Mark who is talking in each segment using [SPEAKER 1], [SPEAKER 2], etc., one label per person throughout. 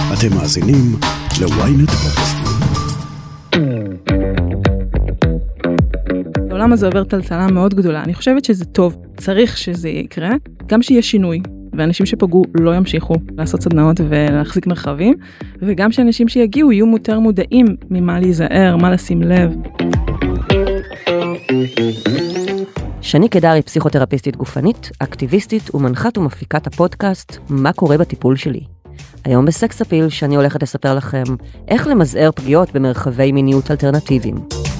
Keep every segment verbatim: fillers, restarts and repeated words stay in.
[SPEAKER 1] אתם מאזינים ל-ynet פודקאסטים.
[SPEAKER 2] העולם הזה עובר טלטלה מאוד גדולה. אני חושבת שזה טוב, צריך שזה יקרה, גם שיהיה שינוי, ואנשים שפגעו לא ימשיכו לעשות סדנאות ולהחזיק מרחבים, וגם שאנשים שיגיעו יהיו יותר מודעים ממה להיזהר, מה לשים לב.
[SPEAKER 3] שני קדר היא פסיכותרפיסטית גופנית, אקטיביסטית ומנחת ומפיקת הפודקאסט מה קורה בטיפול שלי. היום בסקס אפיל שאני הולכת לספר לכם איך למזער פגיעות במרחבי מיניות אלטרנטיביים.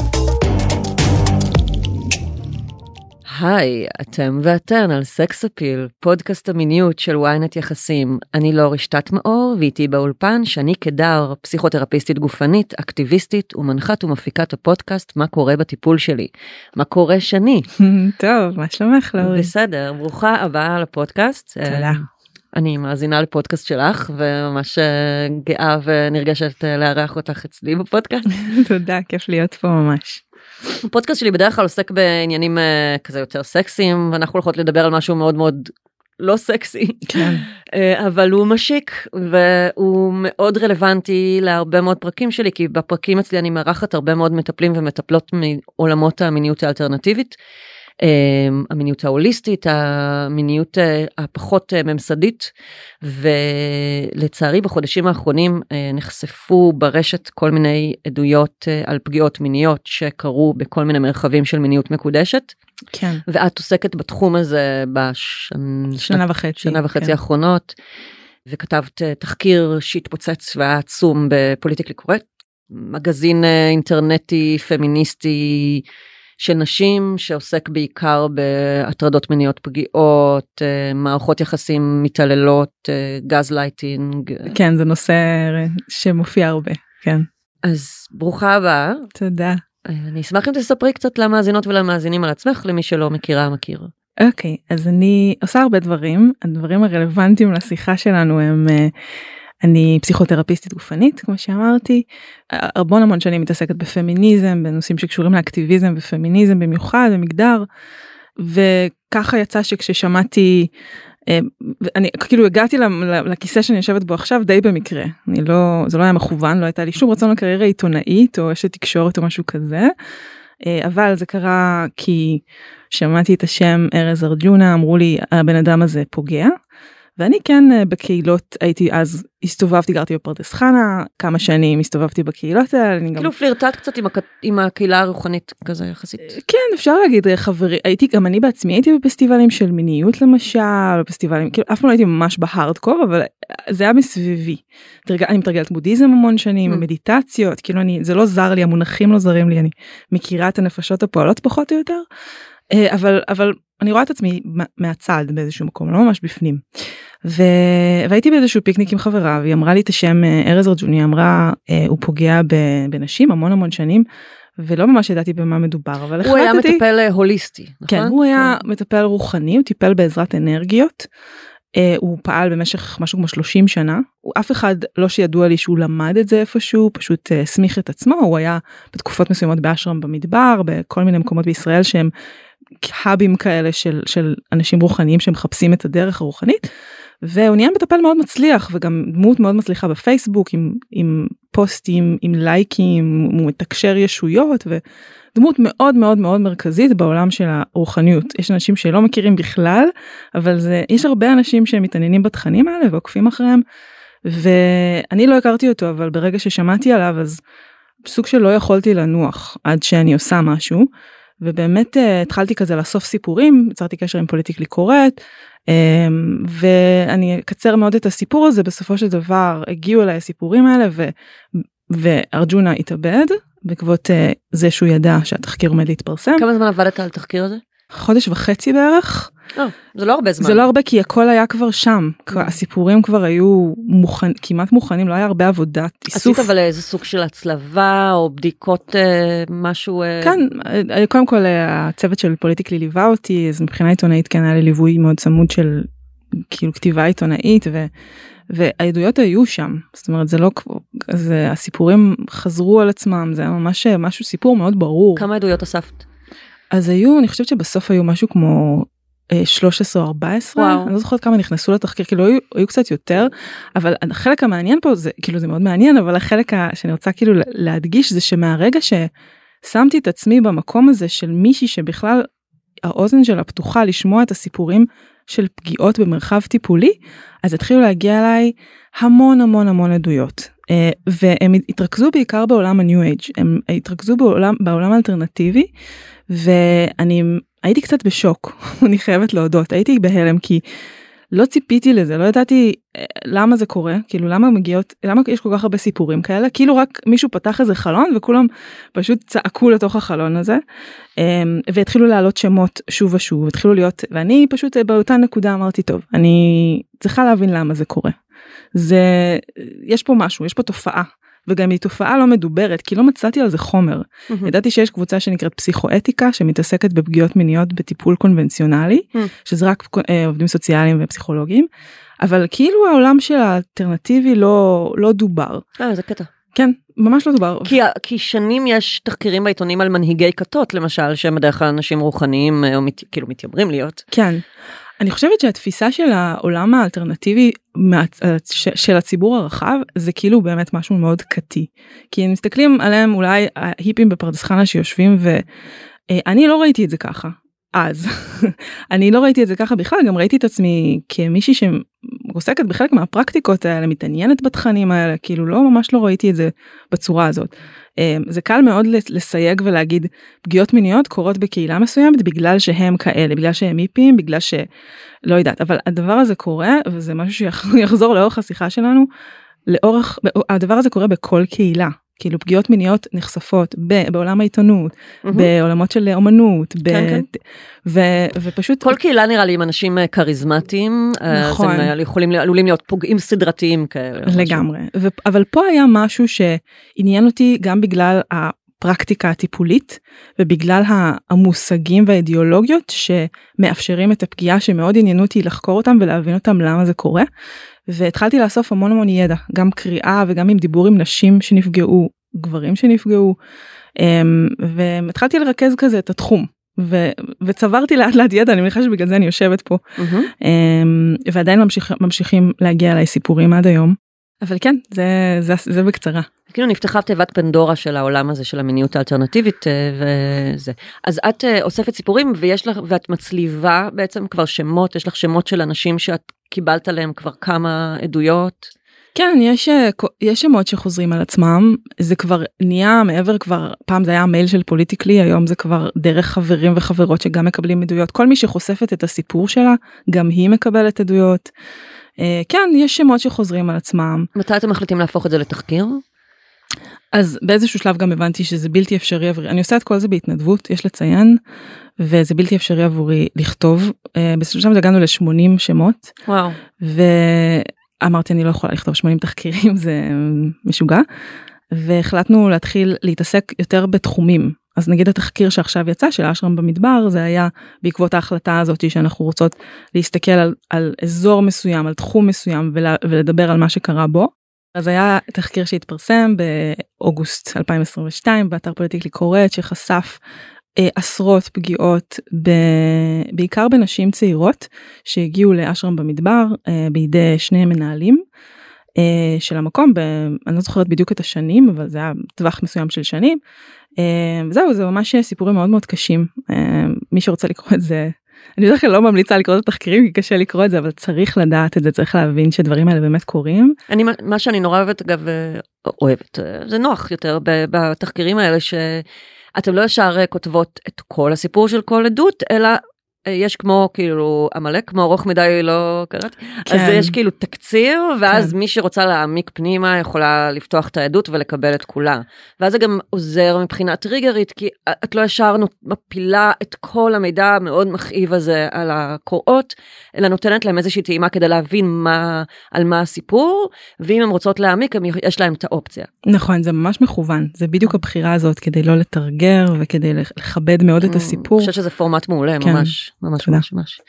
[SPEAKER 3] היי, אתם ואתן על סקס אפיל, פודקאסט המיניות של ynet יחסים. אני לא רשתת מאור, ואיתי באולפן שני קדר, פסיכותרפיסטית גופנית, אקטיביסטית ומנחת ומפיקת הפודקאסט מה קורה בטיפול שלי. מה קורה שני?
[SPEAKER 2] טוב, מה שלומך לאורי?
[SPEAKER 3] בסדר, ברוכה הבאה לפודקאסט.
[SPEAKER 2] תודה.
[SPEAKER 3] אני מאזינה לפודקאסט שלך, וממש גאה ונרגשת לארח אותך אצלי בפודקאסט.
[SPEAKER 2] תודה, כיף להיות פה ממש.
[SPEAKER 3] הפודקאסט שלי בדרך כלל עוסק בעניינים כזה יותר סקסיים, ואנחנו הולכות לדבר על משהו מאוד מאוד לא סקסי,
[SPEAKER 2] כן.
[SPEAKER 3] אבל הוא משיק, והוא מאוד רלוונטי להרבה מאוד פרקים שלי, כי בפרקים אצלי אני מארחת הרבה מאוד מטפלים ומטפלות מעולמות המיניות האלטרנטיבית, המיניות ההוליסטית, המיניות הפחות ממסדית, ולצערי בחודשים האחרונים נחשפו ברשת כל מיני עדויות על פגיעות מיניות שקרו בכל מיני מרחבים של מיניות מקודשת.
[SPEAKER 2] כן.
[SPEAKER 3] ואת עוסקת בתחום הזה בשנה
[SPEAKER 2] וחצי,
[SPEAKER 3] שנה וחצי
[SPEAKER 2] כן.
[SPEAKER 3] האחרונות, וכתבת תחקיר שהתפוצץ והיה עצום בפוליטיקלי קורקט, מגזין אינטרנטי פמיניסטי של נשים שעוסק בעיקר בהטרדות מיניות פגיעות, מערכות יחסים מתעללות, גז לייטינג.
[SPEAKER 2] כן, זה נושא שמופיע הרבה, כן.
[SPEAKER 3] אז ברוכה הבאה.
[SPEAKER 2] תודה.
[SPEAKER 3] אני אשמח אם תספרי קצת למאזינות ולמאזינים על עצמך, למי שלא מכירה, מכיר.
[SPEAKER 2] אוקיי, אז אני עושה הרבה דברים, הדברים הרלוונטיים לשיחה שלנו הם, אני פסיכותרפיסטית גופנית, כמו שאמרתי, הרבה המון שנים מתעסקת בפמיניזם, בנושאים שקשורים לאקטיביזם ופמיניזם במיוחד, במגדר, וככה יצא שכששמעתי, אני כאילו הגעתי לכיסא שאני יושבת בו עכשיו די במקרה, אני לא, זה לא היה מכוון, לא הייתה לי שום רצון לקריירה עיתונאית או אשת תקשורת או משהו כזה, אבל זה קרה כי שמעתי את השם ארז ארג'ונה, אמרו לי הבן אדם הזה פוגע, ואני כן בקהילות הייתי אז, הסתובבתי, גרתי בפרדס חנה, כמה שנים הסתובבתי בקהילות האלה.
[SPEAKER 3] כאילו גם... פלירטט קצת עם, הק... עם הקהילה הרוחנית כזה יחסית.
[SPEAKER 2] כן, אפשר להגיד, חברי, הייתי, גם אני בעצמי הייתי בפסטיבלים של מיניות למשל, בפסטיבלים, כאילו אף פעם לא הייתי ממש בהארדקור, אבל זה היה מסביבי. תרג... אני מתרגלת בודהיזם המון שנים, mm. מדיטציות, כאילו אני, זה לא זר לי, המונחים לא זרים לי, אני מכירה את הנפשות הפועלות פחות או יותר, אבל, אבל אני רואה את עצמי מהצד באיזשהו מקום, לא ממש בפנים. ו... והייתי באיזשהו פיקניק עם חברה, והיא אמרה לי את השם ארז ארג'ונה, היא אמרה, הוא פוגע בנשים המון המון שנים, ולא ממש ידעתי במה מדובר, אבל
[SPEAKER 3] הוא
[SPEAKER 2] החלטתי...
[SPEAKER 3] היה מטפל הוליסטי, נכון?
[SPEAKER 2] כן, הוא היה מטפל רוחני, הוא טיפל בעזרת אנרגיות, הוא פעל במשך משהו כמו שלושים שנה, אף אחד לא שידוע לי שהוא למד את זה איפשהו, פשוט הסמיך את עצמו, הוא היה בתקופות מסוימות באשרם במדבר, בכל מיני מקומות בישראל שהם האבים כאלה של, של אנשים רוחניים שמחפשים את הדרך הרוחנית, והוא נהיה מטפל מאוד מצליח, וגם דמות מאוד מצליחה בפייסבוק, עם, עם פוסטים, עם לייקים, הוא מתקשר ישויות, ודמות מאוד מאוד מאוד מרכזית בעולם של הרוחניות. יש אנשים שלא מכירים בכלל, אבל זה, יש הרבה אנשים שמתעניינים בתכנים האלה, ועוקפים אחריהם, ואני לא הכרתי אותו, אבל ברגע ששמעתי עליו, אז סוג שלא יכולתי לנוח, עד שאני עושה משהו, ובאמת התחלתי כזה לאסוף סיפורים, יצרתי קשר עם פוליטיקלי קורקט, ואני אקצר מאוד את הסיפור הזה, בסופו של דבר הגיעו אליי הסיפורים האלה, ו... וארג'ונה התאבד, בעקבות זה שהוא ידע שהתחקיר עומד להתפרסם.
[SPEAKER 3] כמה זמן עבדת על התחקיר הזה?
[SPEAKER 2] חודש וחצי בערך.
[SPEAKER 3] לא, זה לא הרבה זמן.
[SPEAKER 2] זה לא הרבה, כי הכל היה כבר שם. הסיפורים כבר היו מוכן, כמעט מוכנים, לא היה הרבה עבודת איסוף.
[SPEAKER 3] עשית אבל איזה סוג של הצלבה, או בדיקות משהו...
[SPEAKER 2] כן, קודם כל הצוות של פוליטיקלי ליווה אותי, אז מבחינה עיתונאית כן היה לי ליווי מאוד צמוד של כאילו כתיבה עיתונאית, ו... והעדויות היו שם, זאת אומרת זה לא, זה, הסיפורים חזרו על עצמם, זה היה ממש משהו, סיפור מאוד ברור.
[SPEAKER 3] כמה עדויות אספת?
[SPEAKER 2] אז היו, אני חושבת שבסוף היו משהו כמו שלוש עשרה או ארבע עשרה,
[SPEAKER 3] וואו.
[SPEAKER 2] אני לא זוכרת כמה נכנסו לתחקיר, כאילו היו, היו קצת יותר, אבל החלק המעניין פה, זה, כאילו זה מאוד מעניין, אבל החלק שאני רוצה כאילו להדגיש, זה שמהרגע ששמתי את עצמי במקום הזה של מישהי שבכלל האוזן שלה פתוחה לשמוע את הסיפורים של פגיעות במרחב טיפולי, אז התחילו להגיע אליי המון המון המון עדויות, והם התרכזו בעיקר בעולם ה-New Age, הם התרכזו בעולם, בעולם האלטרנטיבי, ואני הייתי קצת בשוק, אני חייבת להודות, הייתי בהלם כי לא ציפיתי לזה, לא ידעתי למה זה קורה, כאילו למה מגיעות, למה יש כל כך הרבה סיפורים כאלה, כאילו רק מישהו פתח איזה חלון וכולם פשוט צעקו לתוך החלון הזה, והתחילו לעלות שמות שוב ושוב, התחילו להיות, ואני פשוט באותה נקודה אמרתי, טוב, אני צריכה להבין למה זה קורה, זה, יש פה משהו, יש פה תופעה, וגם היא תופעה לא מדוברת, כי לא מצאתי על זה חומר. Mm-hmm. ידעתי שיש קבוצה שנקראת פסיכואתיקה, שמתעסקת בפגיעות מיניות בטיפול קונבנציונלי, mm-hmm. שזה רק אה, עובדים סוציאליים ופסיכולוגיים, אבל כאילו העולם של האלטרנטיבי לא, לא דובר.
[SPEAKER 3] אה, זה קטע.
[SPEAKER 2] כן, ממש לא דובר.
[SPEAKER 3] כי, כי שנים יש תחקירים בעיתונים על מנהיגי כתות, למשל, שהם בדרך כלל אנשים רוחניים, או מת, כאילו מתיימרים להיות.
[SPEAKER 2] כן. אני חושבת שהתפיסה של העולם האלטרנטיבי של הציבור הרחב זה כאילו באמת משהו מאוד קטי, כי הם מסתכלים עליהם אולי ההיפים בפרדס חנה שיושבים, ואני לא ראיתי את זה ככה אז אני לא ראיתי את זה ככה בכלל, גם ראיתי את עצמי כמישהי שעוסקת בחלק מהפרקטיקות האלה, מתעניינת בתכנים האלה, כאילו לא ממש לא ראיתי את זה בצורה הזאת. זה קל מאוד לסייג ולהגיד פגיעות מיניות קורות בקהילה מסוימת בגלל שהם כאלה, בגלל שהם היפים, בגלל שלא יודעת, אבל הדבר הזה קורה, וזה משהו שיחזור לאורך השיחה שלנו, לאורך, הדבר הזה קורה בכל קהילה, כאילו פגיעות מיניות נחשפות בעולם העיתונות, בעולמות של אומנות, ופשוט...
[SPEAKER 3] כל קהילה נראה לי עם אנשים כריזמטיים, נכון. אז הם עלולים להיות פוגעים סדרתיים כאלה.
[SPEAKER 2] לגמרי, אבל פה היה משהו שעניין אותי גם בגלל הפרקטיקה הטיפולית, ובגלל המושגים והאידיאולוגיות שמאפשרים את הפגיעה, שמאוד עניינו אותי לחקור אותם ולהבין אותם למה זה קורה. והתחלתי לאסוף המון המון ידע, גם קריאה וגם עם דיבור עם נשים שנפגעו, גברים שנפגעו, והתחלתי לרכז כזה את התחום, ו- וצברתי לאט לאט ידע, אני מניחה שבגלל זה אני יושבת פה, mm-hmm. ועדיין ממשיך, ממשיכים להגיע אליי סיפורים עד היום, אבל כן, זה, זה, זה בקצרה.
[SPEAKER 3] כאילו נפתחה תיבת פנדורה של העולם הזה, של המיניות האלטרנטיבית, וזה. אז את אוספת סיפורים, ויש לך, ואת מצליבה בעצם כבר שמות, יש לך שמות של אנשים שאת קיבלת עליהם כבר כמה עדויות?
[SPEAKER 2] כן, יש, יש שמות שחוזרים על עצמם, זה כבר נהיה מעבר כבר, פעם זה היה המייל של פוליטיקלי, היום זה כבר דרך חברים וחברות שגם מקבלים עדויות, כל מי שחושפת את הסיפור שלה, גם היא מקבלת עדויות. כן, יש שמות שחוזרים על עצמם.
[SPEAKER 3] מתי אתם מחליטים להפוך את זה לתחקיר?
[SPEAKER 2] אז באיזשהו שלב גם הבנתי שזה בלתי אפשרי עבורי, אני עושה את כל זה בהתנדבות, יש לציין, וזה בלתי אפשרי עבורי לכתוב, באיזשהו שלב הגענו ל-שמונים שמות,
[SPEAKER 3] וואו.
[SPEAKER 2] ואמרתי אני לא יכולה לכתוב שמונים תחקירים, זה משוגע, והחלטנו להתחיל להתעסק יותר בתחומים, אז נגיד התחקיר שעכשיו יצא של אשרם במדבר, זה היה בעקבות ההחלטה הזאת שאנחנו רוצות להסתכל על, על אזור מסוים, על תחום מסוים, ולה, ולדבר על מה שקרה בו. אז היה תחקיר שהתפרסם באוגוסט אלפיים עשרים ושתיים, באתר פוליטיקלי קורט, שחשף אה, עשרות פגיעות, ב, בעיקר בנשים צעירות, שהגיעו לאשרם במדבר, אה, בידי שני מנהלים אה, של המקום, ב, אני לא זוכרת בדיוק את השנים, אבל זה היה טווח מסוים של שנים, אה, זהו, זה ממש סיפורים מאוד מאוד קשים, אה, מי שרוצה לקרוא את זה, אני בדרך כלל לא ממליצה לקרוא את התחקירים, כי קשה לקרוא את זה, אבל צריך לדעת את זה, צריך להבין שדברים האלה באמת קורים.
[SPEAKER 3] אני, מה שאני נורא אוהבת, אגב, אוהבת, זה נוח יותר בתחקירים האלה, שאתם לא ישר כותבות את כל הסיפור של כל עדות, אלא יש כמו כאילו עמלק, כמו ארוך מדי לא קראת, כן. אז יש כאילו תקציר, ואז כן. מי שרוצה להעמיק פנימה יכולה לפתוח את העדות ולקבל את כולה. ואז זה גם עוזר מבחינה טריגרית, כי את לא ישר מפילה את כל המידע המאוד מכאיב הזה על הקוראות, אלא נותנת להם איזושהי טעימה כדי להבין מה, על מה הסיפור, ואם הם רוצות להעמיק, יש להם את האופציה.
[SPEAKER 2] נכון, זה ממש מכוון, זה בדיוק הבחירה הזאת, כדי לא לתרגר וכדי לכבד מאוד את הסיפור.
[SPEAKER 3] אני חושבת שזה פורמט מעולה, כן. ממש. ממש ממש ממש.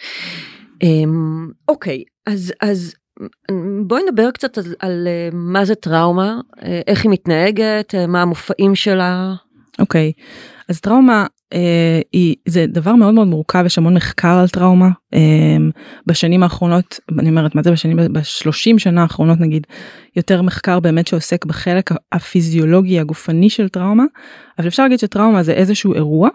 [SPEAKER 3] אוקיי, אז אז בואי נדבר קצת על, על מה זה טראומה, איך היא מתנהגת, מה המופעים שלה.
[SPEAKER 2] אוקיי, אז טראומה זה דבר מאוד מאוד מורכב, יש המון מחקר על טראומה, בשנים האחרונות, אני אומרת מה זה בשנים, בשלושים שנה האחרונות נגיד, יותר מחקר באמת שעוסק בחלק הפיזיולוגי הגופני של טראומה, אבל אפשר להגיד שטראומה זה איזשהו אירוע,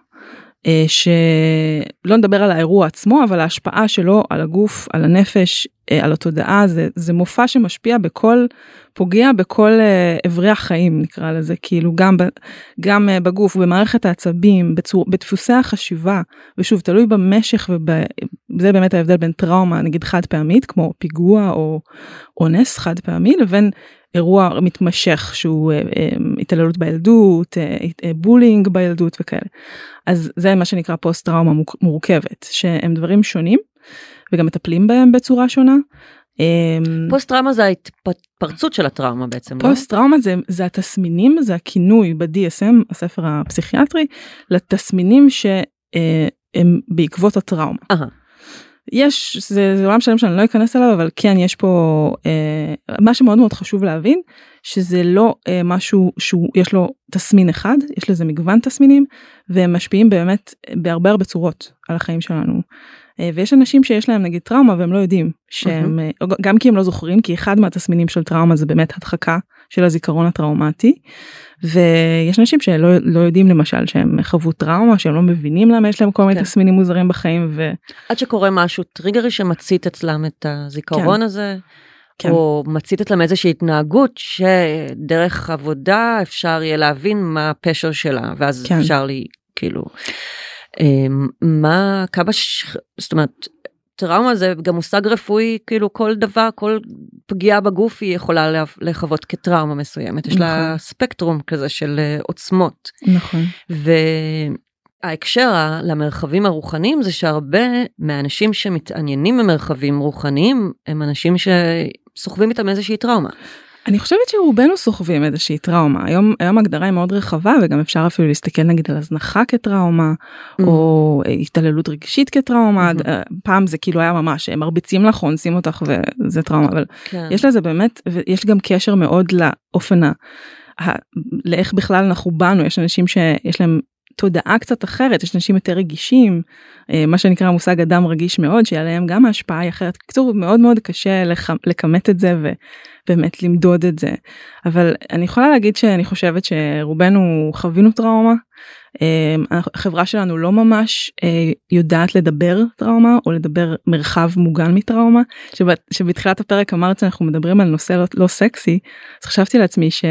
[SPEAKER 2] שלא נדבר על האירוע עצמו, אבל ההשפעה שלו על הגוף, על הנפש, על התודעה, זה, זה מופע שמשפיע בכל, פוגע בכל עברי החיים, נקרא לזה, כאילו גם, גם בגוף, במערכת העצבים, בצור, בדפוסי החשיבה, ושוב, תלוי במשך, וזה באמת ההבדל בין טראומה, נגיד חד פעמית, כמו פיגוע או אונס חד פעמי, לבין אירוע מתמשך שהוא התעללות בילדות, בולינג בילדות וכאלה. אז זה מה שנקרא פוסט טראומה מורכבת, שהם דברים שונים, וגם מטפלים בהם בצורה שונה.
[SPEAKER 3] פוסט טראומה זה ההתפרצות של הטראומה בעצם.
[SPEAKER 2] פוסט טראומה זה, זה התסמינים, זה הכינוי ב-די אס אם, הספר הפסיכיאטרי, לתסמינים שהם בעקבות הטראומה.
[SPEAKER 3] אהה.
[SPEAKER 2] יש, זה, זה עולם שלם שאני לא אכנס אליו, אבל כן, יש פה, אה, מה שמאוד מאוד חשוב להבין, שזה לא אה, משהו שיש לו תסמין אחד, יש לזה מגוון תסמינים, והם משפיעים באמת בהרבה הרבה צורות על החיים שלנו. אה, ויש אנשים שיש להם נגיד טראומה, והם לא יודעים, שהם, mm-hmm. גם כי הם לא זוכרים, כי אחד מהתסמינים של טראומה זה באמת הדחקה של הזיכרון הטראומטי, ויש אנשים שלא לא יודעים למשל שהם חוו טראומה, שהם לא מבינים למה יש להם כל מיני כן. תסמינים מוזרים בחיים. ו...
[SPEAKER 3] עד שקורה משהו טריגרי שמצית אצלם את הזיכרון כן. הזה, כן. או מצית אצלם איזושהי התנהגות שדרך עבודה אפשר יהיה להבין מה הפשר שלה, ואז כן. אפשר לי כאילו, מה, כמה, ש... זאת אומרת, טראומה זה גם מושג רפואי, כאילו כל דבר, כל פגיעה בגוף היא יכולה לחוות כטראומה מסוימת, יש לה ספקטרום כזה של עוצמות.
[SPEAKER 2] נכון.
[SPEAKER 3] וההקשר למרחבים הרוחניים זה שהרבה מהאנשים שמתעניינים במרחבים רוחניים, הם אנשים שסוחבים איתם איזושהי טראומה.
[SPEAKER 2] אני חושבת שרובנו סוחבים איזושהי טראומה. היום, היום הגדרה היא מאוד רחבה, וגם אפשר אפילו להסתכל נגיד על הזנחה כטראומה, mm-hmm. או התעללות רגשית כטראומה. Mm-hmm. פעם זה כאילו היה ממש, הם מרביצים לך, אונסים אותך, וזה טראומה. אבל כן. יש לזה באמת, ויש גם קשר מאוד לאופן, ה, לאיך בכלל אנחנו באנו. יש אנשים שיש להם תודעה קצת אחרת, יש אנשים יותר רגישים, מה שנקרא מושג אדם רגיש מאוד, שעליהם גם ההשפעה היא אחרת. בקיצור, מאוד מאוד קשה לכמת את זה, ובאמת למדוד את זה. אבל אני יכולה להגיד שאני חושבת שרובנו חווינו טראומה, החברה שלנו לא ממש יודעת לדבר טראומה, או לדבר מרחב מוגן מטראומה, שבתחילת הפרק אמרת שאנחנו מדברים על נושא לא, לא סקסי, אז חשבתי לעצמי ש...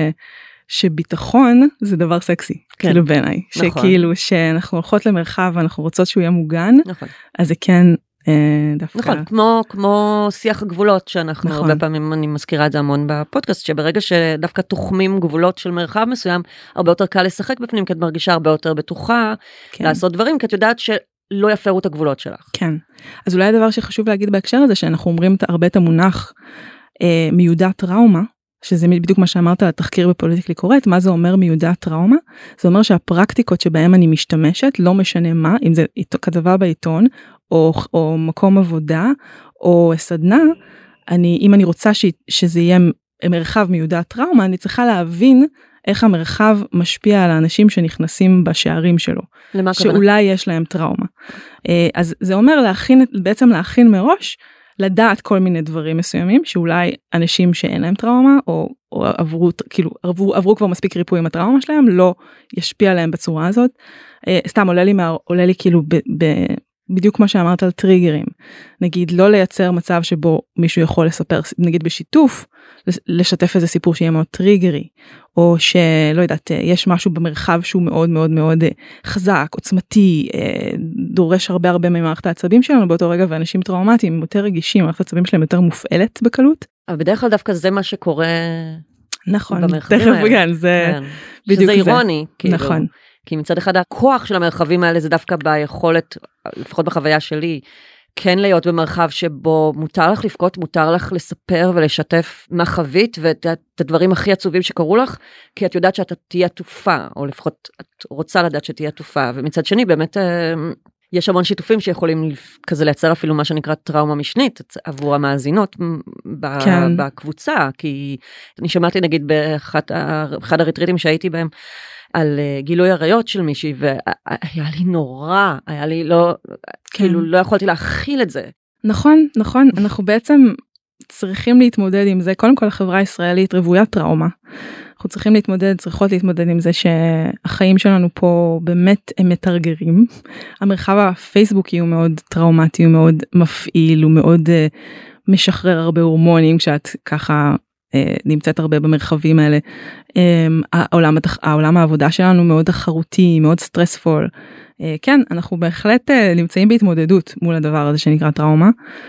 [SPEAKER 2] שביטחון זה דבר סקסי, כן. כאילו בעיניי, נכון. שכאילו שאנחנו הולכות למרחב ואנחנו רוצות שהוא יהיה מוגן, נכון. אז זה כן אה, דווקא.
[SPEAKER 3] נכון, כמו, כמו שיח הגבולות שאנחנו נכון. הרבה פעמים, אני מזכירה את זה המון בפודקאסט, שברגע שדווקא תוחמים גבולות של מרחב מסוים, הרבה יותר קל לשחק בפנים, כי את מרגישה הרבה יותר בטוחה, כן. לעשות דברים, כי את יודעת שלא יפרו את הגבולות שלך.
[SPEAKER 2] כן, אז אולי הדבר שחשוב להגיד בהקשר הזה, שאנחנו אומרים הרבה את המונח אה, מיודעת טראומה, שזה בדיוק מה שאמרת על התחקיר בפוליטיקלי קורקט, מה זה אומר מיודעת טראומה? זה אומר שהפרקטיקות שבהם אני משתמשת, לא משנה מה, אם זה כתבה בעיתון, או, או מקום עבודה, או סדנה, אני, אם אני רוצה ש, שזה יהיה מרחב מיודעת טראומה, אני צריכה להבין איך המרחב משפיע על האנשים שנכנסים בשערים שלו.
[SPEAKER 3] למה
[SPEAKER 2] שאולי
[SPEAKER 3] כוונה?
[SPEAKER 2] יש להם טראומה. אז זה אומר להכין, בעצם להכין מראש, לדעת כל מיני דברים מסוימים, שאולי אנשים שאין להם טראומה, או, או עברו, כאילו, עברו, עברו כבר מספיק ריפוי עם הטראומה שלהם, לא ישפיע עליהם בצורה הזאת. סתם עולה לי, מה, עולה לי כאילו, ב, ב, בדיוק מה שאמרת על טריגרים. נגיד, לא לייצר מצב שבו מישהו יכול לספר, נגיד בשיתוף, לשתף איזה סיפור שיהיה מאוד טריגרי, או שלא יודעת, יש משהו במרחב שהוא מאוד מאוד מאוד חזק, עוצמתי, דורש הרבה הרבה ממערכת העצבים שלנו באותו רגע, ואנשים טראומטיים יותר רגישים, מערכת העצבים שלהם יותר מופעלת בקלות.
[SPEAKER 3] אבל בדרך כלל דווקא זה מה שקורה
[SPEAKER 2] נכון,
[SPEAKER 3] במרחבים האלה.
[SPEAKER 2] כן, זה
[SPEAKER 3] כן.
[SPEAKER 2] בדיוק
[SPEAKER 3] שזה אירוני, כאילו.
[SPEAKER 2] נכון.
[SPEAKER 3] כי מצד אחד הכוח של המרחבים האלה זה דווקא ביכולת, לפחות בחוויה שלי, כן להיות במרחב שבו מותר לך לבכות, מותר לך לספר ולשתף מה חווית, ואת הדברים הכי עצובים שקרו לך, כי את יודעת שאתה תהיה עטופה, או לפחות את רוצה לדעת שתהיה עטופה, ומצד שני באמת יש המון שיתופים שיכולים כזה לייצר אפילו מה שנקרא טראומה משנית עבור המאזינות
[SPEAKER 2] כן.
[SPEAKER 3] בקבוצה, כי אני שמעתי נגיד באחד הריטריטים שהייתי בהם, על גילוי עריות של מישהי, והיה לי נורא, היה לי לא, כן. כאילו לא יכולתי להכיל את זה.
[SPEAKER 2] נכון, נכון, אנחנו בעצם צריכים להתמודד עם זה, קודם כל החברה הישראלית רוויית טראומה, אנחנו צריכים להתמודד, צריכות להתמודד עם זה שהחיים שלנו פה באמת הם מתרגרים, המרחב הפייסבוקי הוא מאוד טראומטי, הוא מאוד מפעיל, הוא מאוד uh, משחרר הרבה הורמונים, כשאת ככה uh, נמצאת הרבה במרחבים האלה, um, העולם, העולם העבודה שלנו מאוד תחרותי, מאוד סטרספול, uh, כן, אנחנו בהחלט uh, נמצאים בהתמודדות מול הדבר הזה שנקרא טראומה,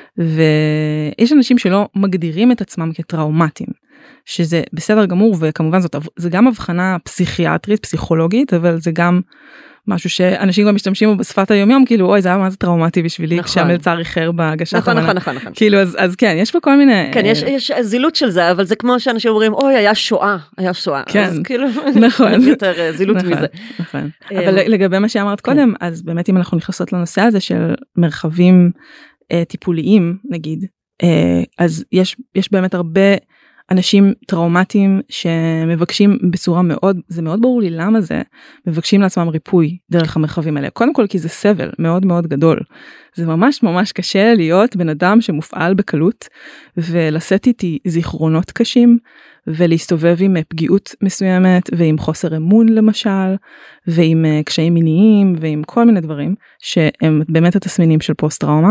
[SPEAKER 2] ויש אנשים שלא מגדירים את עצמם כטראומטיים, שזה בסדר גמור, וכמובן זאת, זה גם הבחנה פסיכיאטרית, פסיכולוגית, אבל זה גם משהו שאנשים גם משתמשים בו בשפת היומיום, כאילו, אוי, זה היה מה זה טראומטי בשבילי, נכון. כשהמלצר איחר בהגשת
[SPEAKER 3] נכון, נכון, נכון, נכון.
[SPEAKER 2] כאילו, אז, אז כן, יש פה כל מיני...
[SPEAKER 3] כן, יש, יש זילות של זה, אבל זה כמו שאנשים אומרים, אוי, היה שואה, היה שואה.
[SPEAKER 2] כן,
[SPEAKER 3] אז כאילו,
[SPEAKER 2] נכון.
[SPEAKER 3] יותר זילות
[SPEAKER 2] נכון,
[SPEAKER 3] מזה.
[SPEAKER 2] נכון. אבל לגבי מה שאמרת קודם, אז באמת אם אנחנו נכנסות לנושא הזה של מרחבים אה, טיפוליים, נגיד, אה, אז יש, יש באמת הרבה... אנשים טראומטיים שמבקשים בצורה מאוד, זה מאוד ברור לי למה זה, מבקשים לעצמם ריפוי דרך המרחבים האלה. קודם כל כי זה סבל מאוד מאוד גדול. זה ממש ממש קשה להיות בן אדם שמופעל בקלות, ולשאת איתי זיכרונות קשים, ולהסתובב עם פגיעות מסוימת, ועם חוסר אמון למשל, ועם קשיים מיניים, ועם כל מיני דברים, שהם באמת התסמינים של פוסט טראומה.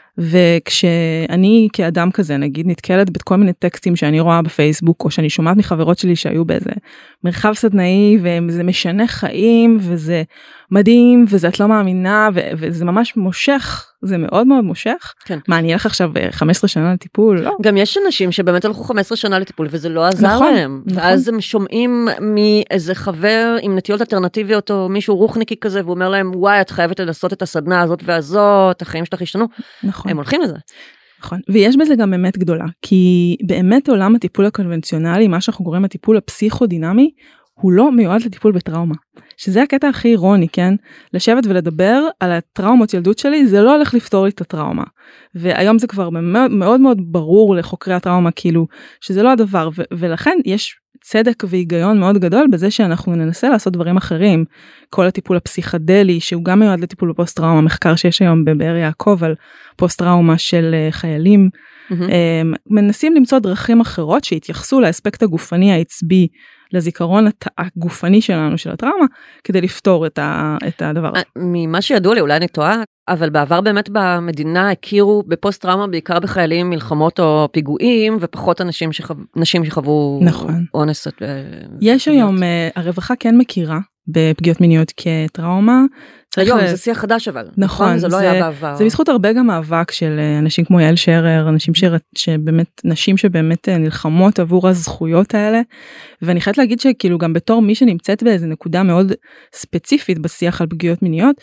[SPEAKER 2] וכשאני כאדם כזה נגיד נתקלת בכל מיני טקסטים שאני רואה בפייסבוק או שאני שומעת מחברות שלי שהיו באיזה מרחב סדנאי וזה משנה חיים וזה מדהים וזה את לא מאמינה ו- וזה ממש מושך, זה מאוד מאוד מושך. כן. מה, אני אלך עכשיו חמש עשרה שנה לטיפול? לא.
[SPEAKER 3] גם יש אנשים שבאמת הלכו חמש עשרה שנה לטיפול וזה לא עזר
[SPEAKER 2] נכון,
[SPEAKER 3] להם.
[SPEAKER 2] נכון.
[SPEAKER 3] ואז הם שומעים מאיזה חבר עם נטיות אלטרנטיביות או מישהו רוחניקי כזה והוא אומר להם וואי את חייבת לעשות את הסדנה הזאת והזאת, החיים שלך ישתנו.
[SPEAKER 2] נכון.
[SPEAKER 3] הם הולכים לזה.
[SPEAKER 2] נכון. ויש בזה גם באמת גדולה, כי באמת עולם הטיפול הקונבנציונלי, מה שאנחנו קוראים הטיפול הפסיכודינמי, הוא לא מיועד לטיפול בטראומה. שזה הקטע הכי אירוני, כן? לשבת ולדבר על הטראומות ילדות שלי, זה לא הולך לפתור לי את הטראומה. והיום זה כבר מאוד מאוד, מאוד ברור לחוקרי הטראומה, כאילו, שזה לא הדבר, ו- ולכן יש צדק והיגיון מאוד גדול בזה שאנחנו ננסה לעשות דברים אחרים. כל הטיפול הפסיכדלי, שהוא גם מיועד לטיפול בפוסט טראומה, מחקר שיש היום בבאר יעקב על פוסט טראומה של חיילים, mm-hmm. מנסים למצוא דרכים אחרות שהתייחסו לאספקט הגופני העצבי, לזיכרון הגופני שלנו של הטראומה, כדי לפתור את, ה, את הדבר הזה.
[SPEAKER 3] ממה שידוע לי, אולי אני טועה, אבל בעבר באמת במדינה הכירו בפוסט טראומה בעיקר בחיילים, מלחמות או פיגועים, ופחות אנשים שחו... נשים שחוו
[SPEAKER 2] נכון.
[SPEAKER 3] אונס.
[SPEAKER 2] יש היום, הרווחה כן מכירה בפגיעות מיניות כטראומה.
[SPEAKER 3] היום ל... זה שיח חדש אבל.
[SPEAKER 2] נכון.
[SPEAKER 3] זה לא
[SPEAKER 2] זה,
[SPEAKER 3] היה בעבר.
[SPEAKER 2] זה בזכות הרבה גם מאבק של אנשים כמו יעל שרר, אנשים ש... שבאמת, נשים שבאמת נלחמות עבור הזכויות האלה, ואני חייבת להגיד שכאילו גם בתור מי שנמצאת באיזה נקודה מאוד ספציפית בשיח על פגיעות מיניות,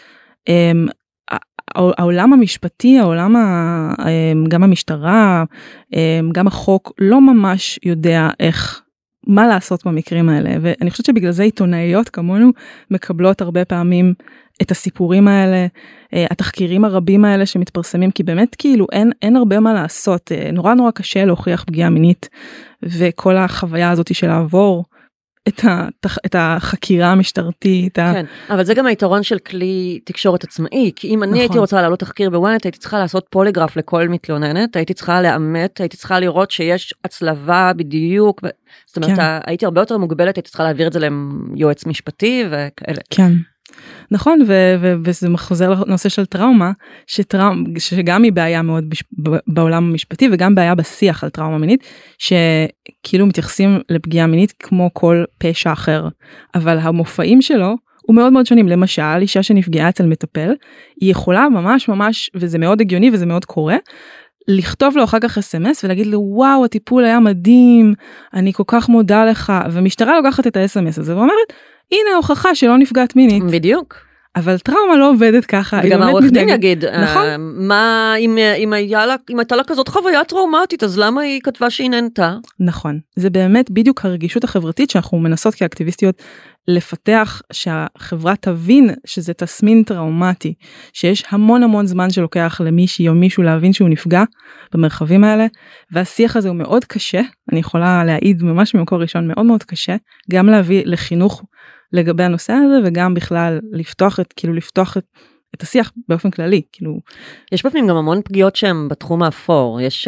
[SPEAKER 2] העולם המשפטי, העולם גם המשטרה, גם החוק לא ממש יודע איך, מה לעשות במקרים האלה, ואני חושבת שבגלל זה עיתונאיות כמונו מקבלות הרבה פעמים את הסיפורים האלה, התחקירים הרבים האלה שמתפרסמים, כי באמת כאילו אין, אין הרבה מה לעשות, נורא נורא קשה להוכיח פגיעה מינית, וכל החוויה הזאת של לעבור את, התח, את החקירה המשטרתית.
[SPEAKER 3] כן, אבל זה גם היתרון של כלי תקשורת עצמאי, כי אם אני נכון. הייתי רוצה לעלות תחקיר בוואנט, הייתי צריכה לעשות פוליגרף לכל מתלוננת, הייתי צריכה לאמת, הייתי צריכה לראות שיש הצלבה בדיוק, ו... זאת אומרת, כן. הייתי הרבה יותר מוגבלת, הייתי צריכה להעביר את זה ליועץ משפטי וכאלה.
[SPEAKER 2] כן. נכון, ו- ו- וזה מחוזר לנושא של טראומה, שטראומ, שגם היא בעיה מאוד בש- בעולם המשפטי, וגם בעיה בשיח על טראומה מינית, שכאילו מתייחסים לפגיעה מינית כמו כל פשע אחר, אבל המופעים שלו, הוא מאוד מאוד שונים. למשל, אישה שנפגעה אצל מטפל, היא יכולה ממש ממש, וזה מאוד הגיוני וזה מאוד קורה, לכתוב לו אחר כך אס אם אס ולהגיד לו, וואו, הטיפול היה מדהים, אני כל כך מודה לך, ומשטרה לוקחת את ה-אס אם אס הזה ואומרת, הנה ההוכחה שלא נפגעת מינית.
[SPEAKER 3] בדיוק.
[SPEAKER 2] אבל טראומה לא עובדת ככה.
[SPEAKER 3] וגם העורך דין יגיד, נכון? מה, אם, אם, היה לה, אם הייתה לה כזאת חוויה טראומטית, אז למה היא כתבה שהיא נהנתה?
[SPEAKER 2] נכון. זה באמת בדיוק הרגישות החברתית שאנחנו מנסות כאקטיביסטיות לפתח, שהחברה תבין שזה תסמין טראומטי, שיש המון המון זמן שלוקח למישהי או מישהו להבין שהוא נפגע במרחבים האלה, והשיח הזה הוא מאוד קשה, אני יכולה להעיד ממש ממקור ראשון, מאוד מאוד קשה, גם להביא לחינוך לגבי הנושא הזה, וגם בכלל לפתוח את, כאילו לפתוח את, את השיח באופן כללי, כאילו.
[SPEAKER 3] יש בפנים גם המון פגיעות שהן בתחום האפור, יש,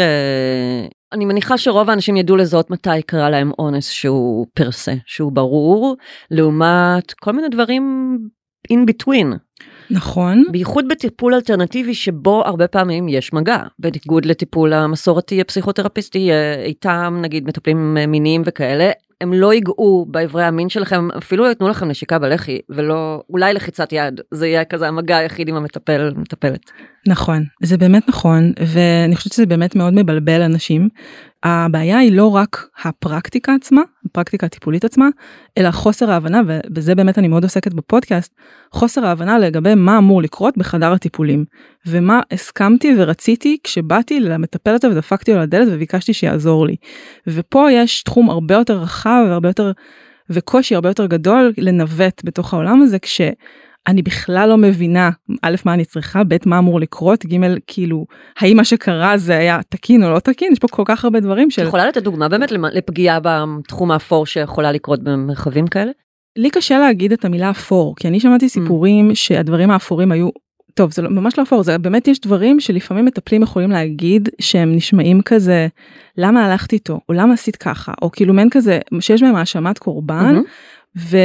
[SPEAKER 3] אני מניחה שרוב האנשים ידעו לזהות מתי קרה להם אונס שהוא פרסה, שהוא ברור, לעומת כל מיני דברים in between.
[SPEAKER 2] נכון.
[SPEAKER 3] בייחוד בטיפול אלטרנטיבי שבו הרבה פעמים יש מגע, בניגוד לטיפול המסורתי הפסיכותרפיסטי, איתם נגיד מטפלים מיניים וכאלה, הם לא ייגעו בעברי המין שלכם, אפילו יתנו לכם נשיקה בלחי, ולא, אולי לחיצת יד, זה יהיה כזה המגע היחיד עם המטפל, מטפלת.
[SPEAKER 2] נכון, זה באמת נכון, ואני חושבת שזה באמת מאוד מבלבל אנשים. הבעיה היא לא רק הפרקטיקה עצמה, הפרקטיקה הטיפולית עצמה, אלא חוסר ההבנה, ובזה באמת אני מאוד עוסקת בפודקאסט, חוסר ההבנה לגבי מה אמור לקרות בחדר הטיפולים, ומה הסכמתי ורציתי כשבאתי למטפל הזה ודפקתי לו לדלת וביקשתי שיעזור לי. ופה יש תחום הרבה יותר רחב והרבה יותר, וקושי הרבה יותר גדול לנווט בתוך העולם הזה, כש... אני בכלל לא מבינה, א', מה אני צריכה, ב', מה אמור לקרות, ג', כאילו, האם מה שקרה זה היה תקין או לא תקין, יש פה כל כך הרבה דברים של...
[SPEAKER 3] יכולה לתת דוגמה באמת לפגיעה בתחום האפור שיכולה לקרות במרחבים כאלה?
[SPEAKER 2] לי קשה להגיד את המילה אפור, כי אני שמעתי סיפורים mm. שהדברים האפורים היו, טוב, זה ממש לא אפור, זה באמת יש דברים שלפעמים מטפלים יכולים להגיד שהם נשמעים כזה, למה הלכת איתו, או למה עשית ככה, או כאילו מעין כזה, שיש בהם האשמת קורבן, mm-hmm. ו...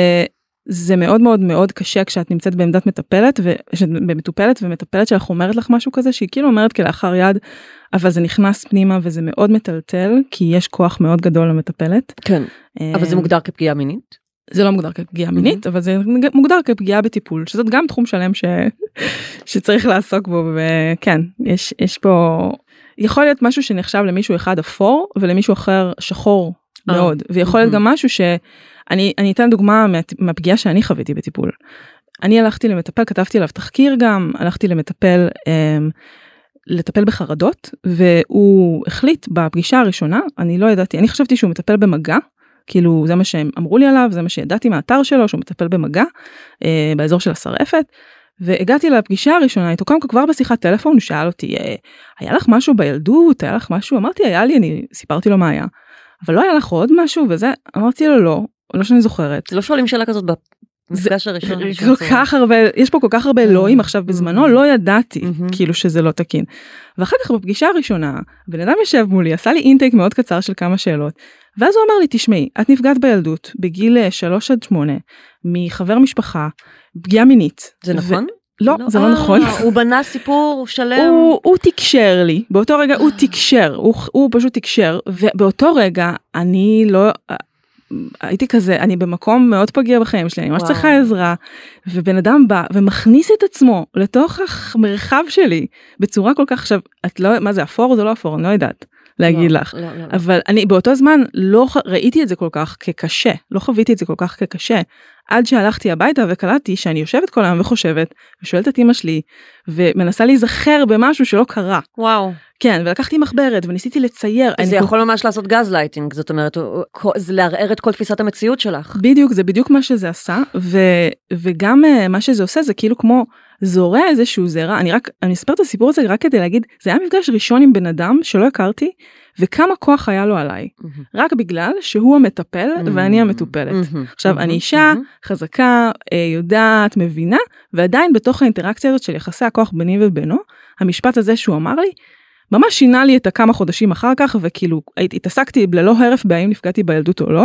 [SPEAKER 2] זה מאוד מאוד מאוד קשה כשאת נמצאת בעמדת מטפלת, ומטופלת ומטפלת שלך אומרת לך משהו כזה, שהיא כאילו אומרת כלאחר יד, אבל זה נכנס פנימה וזה מאוד מטלטל, כי יש כוח מאוד גדול למטפלת.
[SPEAKER 3] כן, אבל זה מוגדר כפגיעה מינית?
[SPEAKER 2] זה לא מוגדר כפגיעה מינית, אבל זה מוגדר כפגיעה בטיפול, שזאת גם תחום שלם ש... שצריך לעסוק בו, וכן, יש, יש פה, יכול להיות משהו שנחשב למישהו אחד אפור, ולמישהו אחר שחור מאוד, ויכול להיות גם משהו ש... אני, אני אתן דוגמה מה, מהפגיעה שאני חוויתי בטיפול. אני הלכתי למטפל, כתבתי עליו תחקיר גם, הלכתי למטפל, אמ, לטפל בחרדות, והוא החליט בפגישה הראשונה, אני לא ידעתי, אני חשבתי שהוא מטפל במגע, כאילו זה מה שהם אמרו לי עליו, זה מה שידעתי מהאתר שלו, שהוא מטפל במגע, אה, באזור של השרעפת, והגעתי לפגישה הראשונה, איתו קודם כבר בשיחת טלפון, הוא שאל אותי, היה לך משהו בילדות, היה לך משהו? אמרתי, היה לי, אני סיפרתי לו מה היה, אבל לא היה לך עוד משהו, וזה, אמרתי לו לא, לא שאני זוכרת.
[SPEAKER 3] לא שואלים שאלה כזאת במפגש הראשון.
[SPEAKER 2] כל כך הרבה, יש פה כל כך הרבה אלוהים, עכשיו בזמנו לא ידעתי, כאילו שזה לא תקין. ואחר כך בפגישה הראשונה, בן אדם ישב מולי, עשה לי אינטייק מאוד קצר של כמה שאלות, ואז הוא אמר לי, תשמעי, את נפגעת בילדות, בגיל שלוש עד שמונה, מחבר משפחה, פגיעה מינית.
[SPEAKER 3] זה נכון?
[SPEAKER 2] לא, זה לא נכון.
[SPEAKER 3] הוא בנה סיפור שלם.
[SPEAKER 2] הוא תקשר לי, באותו רגע הוא תקשר, הוא פשוט תקשר, ובאותו רגע אני לא... הייתי כזה, אני במקום מאוד פגיע בחיים שלי, אני ממש צריכה עזרה, ובן אדם בא ומכניס את עצמו לתוך המרחב שלי, בצורה כל כך, עכשיו, את לא, מה זה אפור? זה לא אפור, אני לא יודעת להגיד לך, אבל אני באותו זמן לא ראיתי את זה כל כך כקשה, לא חוויתי את זה כל כך כקשה, עד שהלכתי הביתה וקלטתי שאני יושבת כל היום וחושבת, ושואלת את אמא שלי, ומנסה להיזכר במשהו שלא קרה.
[SPEAKER 3] וואו.
[SPEAKER 2] כן, ולקחתי מחברת וניסיתי לצייר.
[SPEAKER 3] זה יכול ממש לעשות גז לייטינג, זאת אומרת, זה לערער את כל תפיסת המציאות שלך.
[SPEAKER 2] בדיוק, זה בדיוק מה שזה עשה, וגם מה שזה עושה זה כאילו כמו זורע איזשהו זרע, אני רק, אני אספר את הסיפור הזה רק כדי להגיד, זה היה מפגש ראשון עם בן אדם שלא הכרתי, וכמה כוח היה לו עליי, רק בגלל שהוא המטפל ואני המטופלת. עכשיו, אני אישה חזקה, יודעת, מבינה, ועדיין בתוך האינטראקציה הזאת של יחסי הכוח ביני ובינו, המשפט הזה שהוא אמר לי, ממש שינה לי את הכמה חודשים אחר כך, וכאילו התעסקתי ללא הרף בהאם נפגעתי בילדות או לא,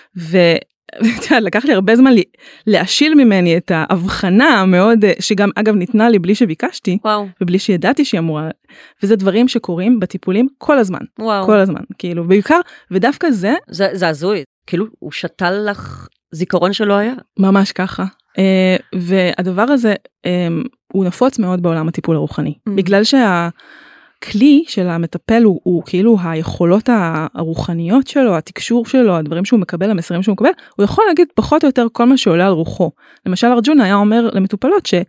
[SPEAKER 2] ולקח לי הרבה זמן להשיל ממני את ההבחנה המאוד, שגם אגב ניתנה לי בלי שביקשתי,
[SPEAKER 3] וואו.
[SPEAKER 2] ובלי שידעתי שהיא אמורה, וזה דברים שקורים בטיפולים כל הזמן,
[SPEAKER 3] וואו.
[SPEAKER 2] כל הזמן, כאילו, בעיקר, ודווקא זה,
[SPEAKER 3] זה, זה הזוי, כאילו, הוא שתל לך זיכרון שלא היה.
[SPEAKER 2] ממש ככה, והדבר הזה, הוא נפוץ מאוד בעולם הטיפול הרוחני, בגלל שה... הכלי של המטפל הוא, הוא כאילו היכולות הרוחניות שלו, התקשור שלו, הדברים שהוא מקבל, המסרים שהוא מקבל, הוא יכול להגיד פחות או יותר כל מה שעולה על רוחו. למשל ארג'ונה היה אומר למטופלות ש...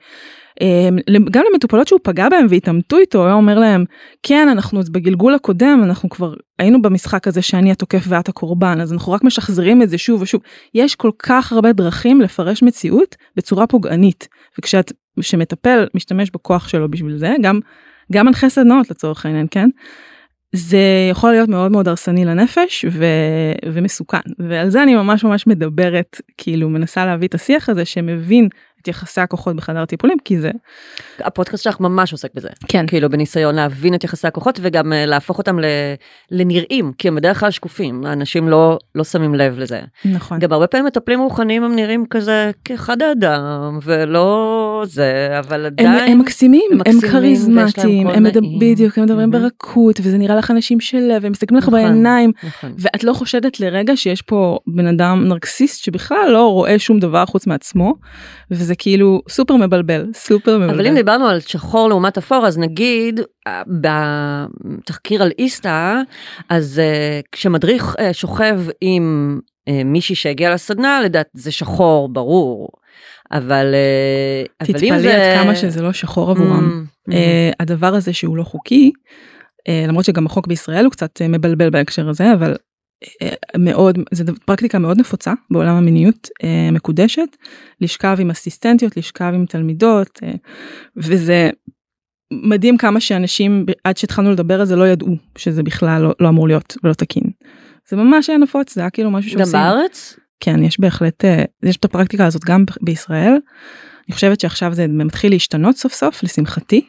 [SPEAKER 2] גם למטופלות שהוא פגע בהם והתאמתו איתו, הוא היה אומר להם, כן, אנחנו בגלגול הקודם, אנחנו כבר היינו במשחק הזה שאני התוקף ואת הקורבן, אז אנחנו רק משחזרים את זה שוב ושוב. יש כל כך הרבה דרכים לפרש מציאות בצורה פוגענית, וכשאת, שמטפל משתמש בכוח שלו בשביל זה, גם, גם אנשי סדנאות לצורך העניין, כן? זה יכול להיות מאוד מאוד הרסני לנפש ו... ומסוכן, ועל זה אני ממש ממש מדברת, כאילו מנסה להביא את השיח הזה שמבין את יחסי הכוחות בחדר טיפולים, כי זה...
[SPEAKER 3] הפודקאסט שלך ממש עוסק בזה.
[SPEAKER 2] כן.
[SPEAKER 3] כאילו בניסיון להבין את יחסי הכוחות, וגם להפוך אותם ל... לנראים, כי הם בדרך כלל שקופים, האנשים לא, לא שמים לב לזה.
[SPEAKER 2] נכון.
[SPEAKER 3] גם הרבה פעמים מטפלים רוחניים הם נראים כזה כאחד האדם, ולא זה, אבל עדיין...
[SPEAKER 2] הם, הם מקסימים, הם, הם כריזמטיים, הם מדבר,
[SPEAKER 3] נעים.
[SPEAKER 2] בדיוק, הם מדברים mm-hmm. ברכות, וזה נראה לך אנשים של והם מסתכלים לך
[SPEAKER 3] נכון,
[SPEAKER 2] בעיניים,
[SPEAKER 3] נכון.
[SPEAKER 2] ואת לא חושדת לרגע שיש פה בן אדם נרקסיסט, שבכלל לא רואה שום דבר חוץ מעצמו, וזה כאילו סופר מבלבל, סופר מבלבל.
[SPEAKER 3] אבל אם דיברנו על שחור לעומת אפור, אז נגיד, בתחקיר על איסטה, אז uh, כשמדריך uh, שוכב עם uh, מישהי שהגיע לסדנה, לדעת זה שחור, ברור. אבל, uh, אבל אם זה...
[SPEAKER 2] תתפלא עד כמה שזה לא שחור עבורם. Mm, uh, mm. הדבר הזה שהוא לא חוקי, uh, למרות שגם החוק בישראל הוא קצת uh, מבלבל בהקשר הזה, אבל... מאוד, זו פרקטיקה מאוד נפוצה בעולם המיניות מקודשת, לשכב עם אסיסטנטיות, לשכב עם תלמידות, וזה מדהים כמה שאנשים עד שהתחלנו לדבר על זה לא ידעו שזה בכלל לא, לא אמור להיות ולא תקין. זה ממש היה נפוץ, זה היה כאילו משהו שעושים.
[SPEAKER 3] גם בארץ?
[SPEAKER 2] כן, יש בהחלט, יש את הפרקטיקה הזאת גם בישראל. אני חושבת שעכשיו זה מתחיל להשתנות סוף סוף, לשמחתי.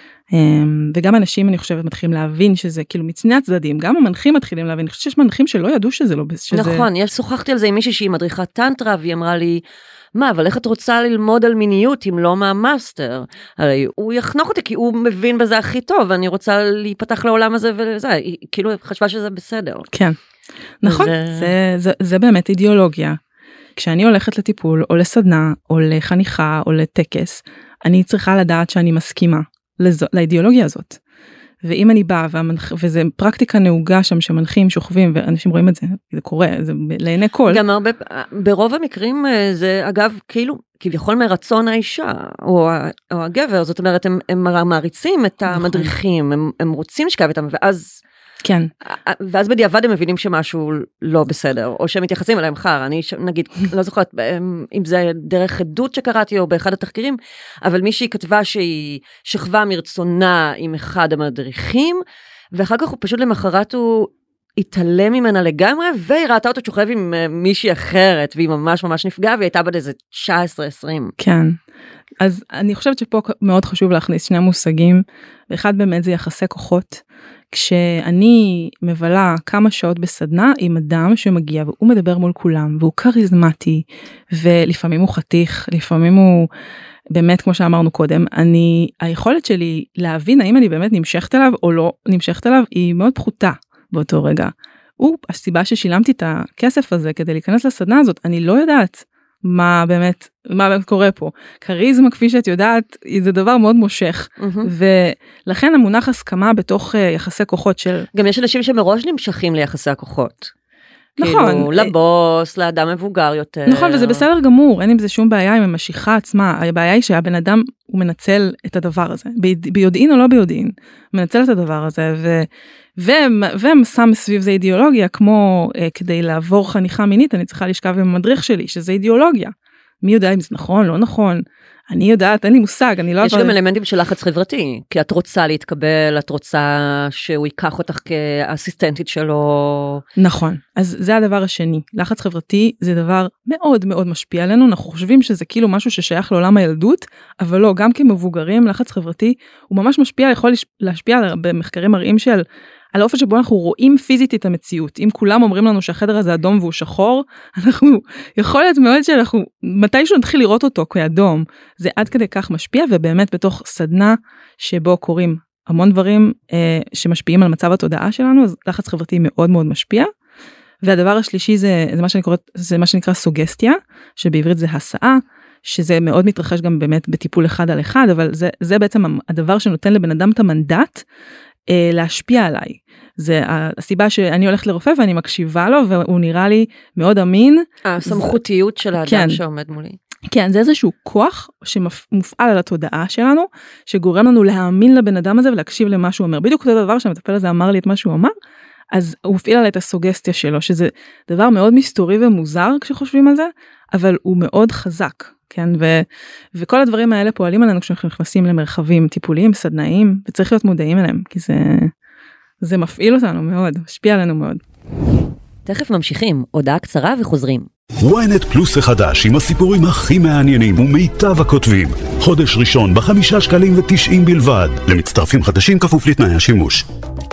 [SPEAKER 2] וגם אנשים אני חושבת מתחילים להבין שזה כאילו מצני הצדדים, גם המנחים מתחילים להבין, אני חושבת שיש מנחים שלא ידעו שזה לא... שזה...
[SPEAKER 3] נכון, יש, שוחחתי על זה עם מישהי שהיא מדריכת טנטרה, והיא אמרה לי, מה, אבל איך את רוצה ללמוד על מיניות אם לא מהמאסטר? הרי הוא יחנוך אותי כי הוא מבין בזה הכי טוב, ואני רוצה להיפתח לעולם הזה וזה, היא כאילו חשבה שזה בסדר.
[SPEAKER 2] כן, נכון, זה... זה, זה, זה באמת אידיאולוגיה. כשאני הולכת לטיפול, או לסדנה, או לחניכה, או לטקס, אני צריכה לדעת שאני מסכימה. לזו, לאידיאולוגיה הזאת. ואם אני באה, והמנח, וזה פרקטיקה נהוגה שם, שמנחים שוכבים, ואנשים רואים את זה, זה קורה, זה לעיני כל.
[SPEAKER 3] גם הרבה, ברוב המקרים זה, אגב, כאילו, כביכול מרצון האישה, או, או הגבר, זאת אומרת, הם, הם מעריצים את המדריכים, הם, הם רוצים לשכב איתם, ואז...
[SPEAKER 2] כן.
[SPEAKER 3] ואז בדיעבד הם מבינים שמשהו לא בסדר, או שהם מתייחסים אליהם חר, אני נגיד, לא זוכרת אם זה דרך עדות שקראתי או באחד התחקירים, אבל מישהי כתבה שהיא שכבה מרצונה עם אחד המדריכים, ואחר כך הוא פשוט למחרת הוא התעלם ממנה לגמרי, והיא ראתה אותו שוכב עם מישהי אחרת, והיא ממש ממש נפגעה, והיא הייתה בת איזה תשע עשרה עשרים.
[SPEAKER 2] כן. אז אני חושבת שפה מאוד חשוב להכניס שני מושגים, ואחד באמת זה יחסי כוחות, כשאני מבלה כמה שעות בסדנה עם אדם שמגיע והוא מדבר מול כולם והוא קריזמטי ולפעמים הוא חתיך, לפעמים הוא באמת כמו שאמרנו קודם, אני, היכולת שלי להבין האם אני באמת נמשכת אליו או לא נמשכת אליו היא מאוד פחותה באותו רגע. הוא, הסיבה ששילמתי את הכסף הזה כדי להיכנס לסדנה הזאת, אני לא יודעת מה באמת, מה באמת קורה פה. קריזמה, כפי שאת יודעת, זה דבר מאוד מושך. Mm-hmm. ולכן המונח הסכמה בתוך uh, יחסי כוחות של...
[SPEAKER 3] גם יש אנשים שמראש נמשכים ליחסי הכוחות.
[SPEAKER 2] נכון.
[SPEAKER 3] כאילו, לבוס, לאדם מבוגר יותר.
[SPEAKER 2] נכון, וזה בסדר גמור, אין עם זה שום בעיה עם המשיכה עצמה. הבעיה היא שהבן אדם, הוא מנצל את הדבר הזה. ב- ביודעין או לא ביודעין. מנצל את הדבר הזה, ו... והם שם סביב זה אידיאולוגיה, כמו אה, כדי לעבור חניכה מינית, אני צריכה לשכב עם המדריך שלי, שזה אידיאולוגיה. מי יודע אם זה נכון, לא נכון. אני יודעת, אין לי מושג, אני לא...
[SPEAKER 3] יש גם אלמנטים של לחץ חברתי, כי את רוצה להתקבל, את רוצה שהוא ייקח אותך כאסיסטנטית שלו.
[SPEAKER 2] נכון, אז זה הדבר השני. לחץ חברתי זה דבר מאוד מאוד משפיע עלינו, אנחנו חושבים שזה כאילו משהו ששייך לעולם הילדות, אבל לא, גם כמבוגרים, לחץ חברתי הוא ממש משפיע, יכול להשפיע במחקרים מראים של... על האופן שבו אנחנו רואים פיזית את המציאות. אם כולם אומרים לנו שהחדר הזה אדום והוא שחור, אנחנו, יכול להיות מאוד שאנחנו, מתישהו נתחיל לראות אותו כאדום, זה עד כדי כך משפיע, ובאמת בתוך סדנה שבו קוראים המון דברים אה, שמשפיעים על מצב התודעה שלנו, אז לחץ חברתי מאוד מאוד משפיע. והדבר השלישי זה, זה מה שאני קוראת, זה מה שנקרא סוגסטיה, שבעברית זה הסעה, שזה מאוד מתרחש גם באמת בטיפול אחד על אחד, אבל זה, זה בעצם הדבר שנותן לבן אדם את המנדט, להשפיע עליי. זה הסיבה שאני הולכת לרופא ואני מקשיבה לו, והוא נראה לי מאוד אמין.
[SPEAKER 3] הסמכותיות של האדם כן. שעומד מולי.
[SPEAKER 2] כן, זה איזשהו כוח שמופעל על התודעה שלנו, שגורם לנו להאמין לבן אדם הזה ולהקשיב למה שהוא אומר. בדיוק אותו דבר שהמטפל הזה אמר לי את מה שהוא אמר, אז הוא הפעיל עלי את הסוגסטיה שלו, שזה דבר מאוד מסתורי ומוזר כשחושבים על זה, אבל הוא מאוד חזק, כן? ו- וכל הדברים האלה פועלים עלינו כשאנחנו נכנסים למרחבים טיפוליים, סדנאיים, וצריך להיות מודעים אליהם, כי זה, זה מפעיל אותנו מאוד, משפיע עלינו מאוד.
[SPEAKER 3] תכף ממשיכים, הודעה קצרה וחוזרים.
[SPEAKER 1] וויינט פלוס החדש עם הסיפורים הכי מעניינים ומיטב הכותבים. חודש ראשון בחמישה שקלים ותשעים בלבד. למצטרפים חדשים כפוף לתנאי השימוש.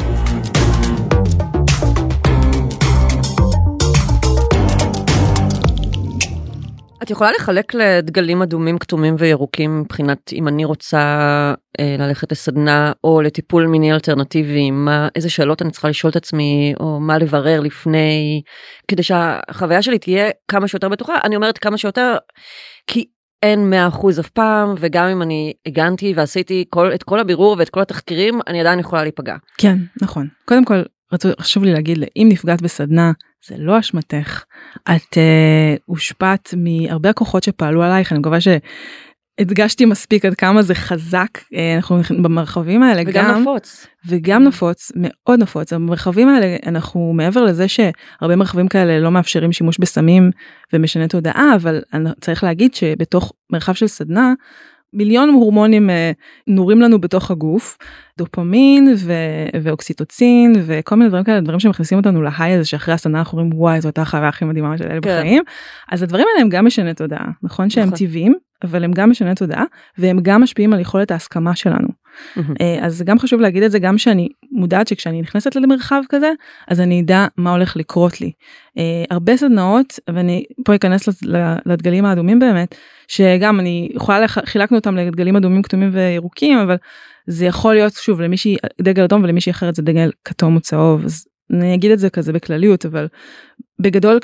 [SPEAKER 3] את יכולה לחלק לדגלים אדומים, כתומים וירוקים מבחינת אם אני רוצה אה, ללכת לסדנה או לטיפול מיני אלטרנטיבי, מה, איזה שאלות אני צריכה לשאול את עצמי או מה לברר לפני, כדי שהחוויה שלי תהיה כמה שיותר בטוחה. אני אומרת כמה שיותר כי אין מאה אחוז אף פעם, וגם אם אני הגנתי ועשיתי כל, את כל הבירור ואת כל התחקירים, אני עדיין יכולה להיפגע.
[SPEAKER 2] כן, נכון. קודם כל, רצו, חשוב לי להגיד, אם נפגעת בסדנה, זה לא אשמתך. את uh, הושפעת מהרבה הכוחות שפעלו עלייך, אני מקווה שהדגשתי מספיק עד כמה זה חזק, uh, אנחנו במרחבים האלה
[SPEAKER 3] וגם
[SPEAKER 2] גם,
[SPEAKER 3] נפוץ.
[SPEAKER 2] וגם נפוץ, מאוד נפוץ. במרחבים האלה, אנחנו מעבר לזה שהרבה מרחבים כאלה לא מאפשרים שימוש בסמים ומשנה תודעה, אבל צריך להגיד שבתוך מרחב של סדנה, מיליון הורמונים נורים לנו בתוך הגוף, דופמין ו- ואוקסיטוצין וכל מיני דברים כאלה, דברים שמכניסים אותנו להיי הזה שאחרי הסדנה אנחנו אומרים וואי זו הייתה החוויה הכי מדהימה של אלה כן. בחיים, אז הדברים האלה הם גם משנה תודעה, נכון שהם נכון. טבעיים, אבל הם גם משנה תודעה, והם גם משפיעים על יכולת ההסכמה שלנו. אז גם חשוב להגיד את זה, גם שאני מודעת שכשאני נכנסת למרחב כזה, אז אני אדע מה הולך לקרות לי. הרבה סדנאות, ואני פה אכנס לדגלים האדומים באמת, שגם אני יכולה, חילקנו אותם לדגלים אדומים, כתומים וירוקים, אבל זה יכול להיות שוב למישהי דגל אדום ולמישהי אחרת זה דגל כתום או צהוב, אז אני אגיד את זה כזה בכלליות, אבל בגדול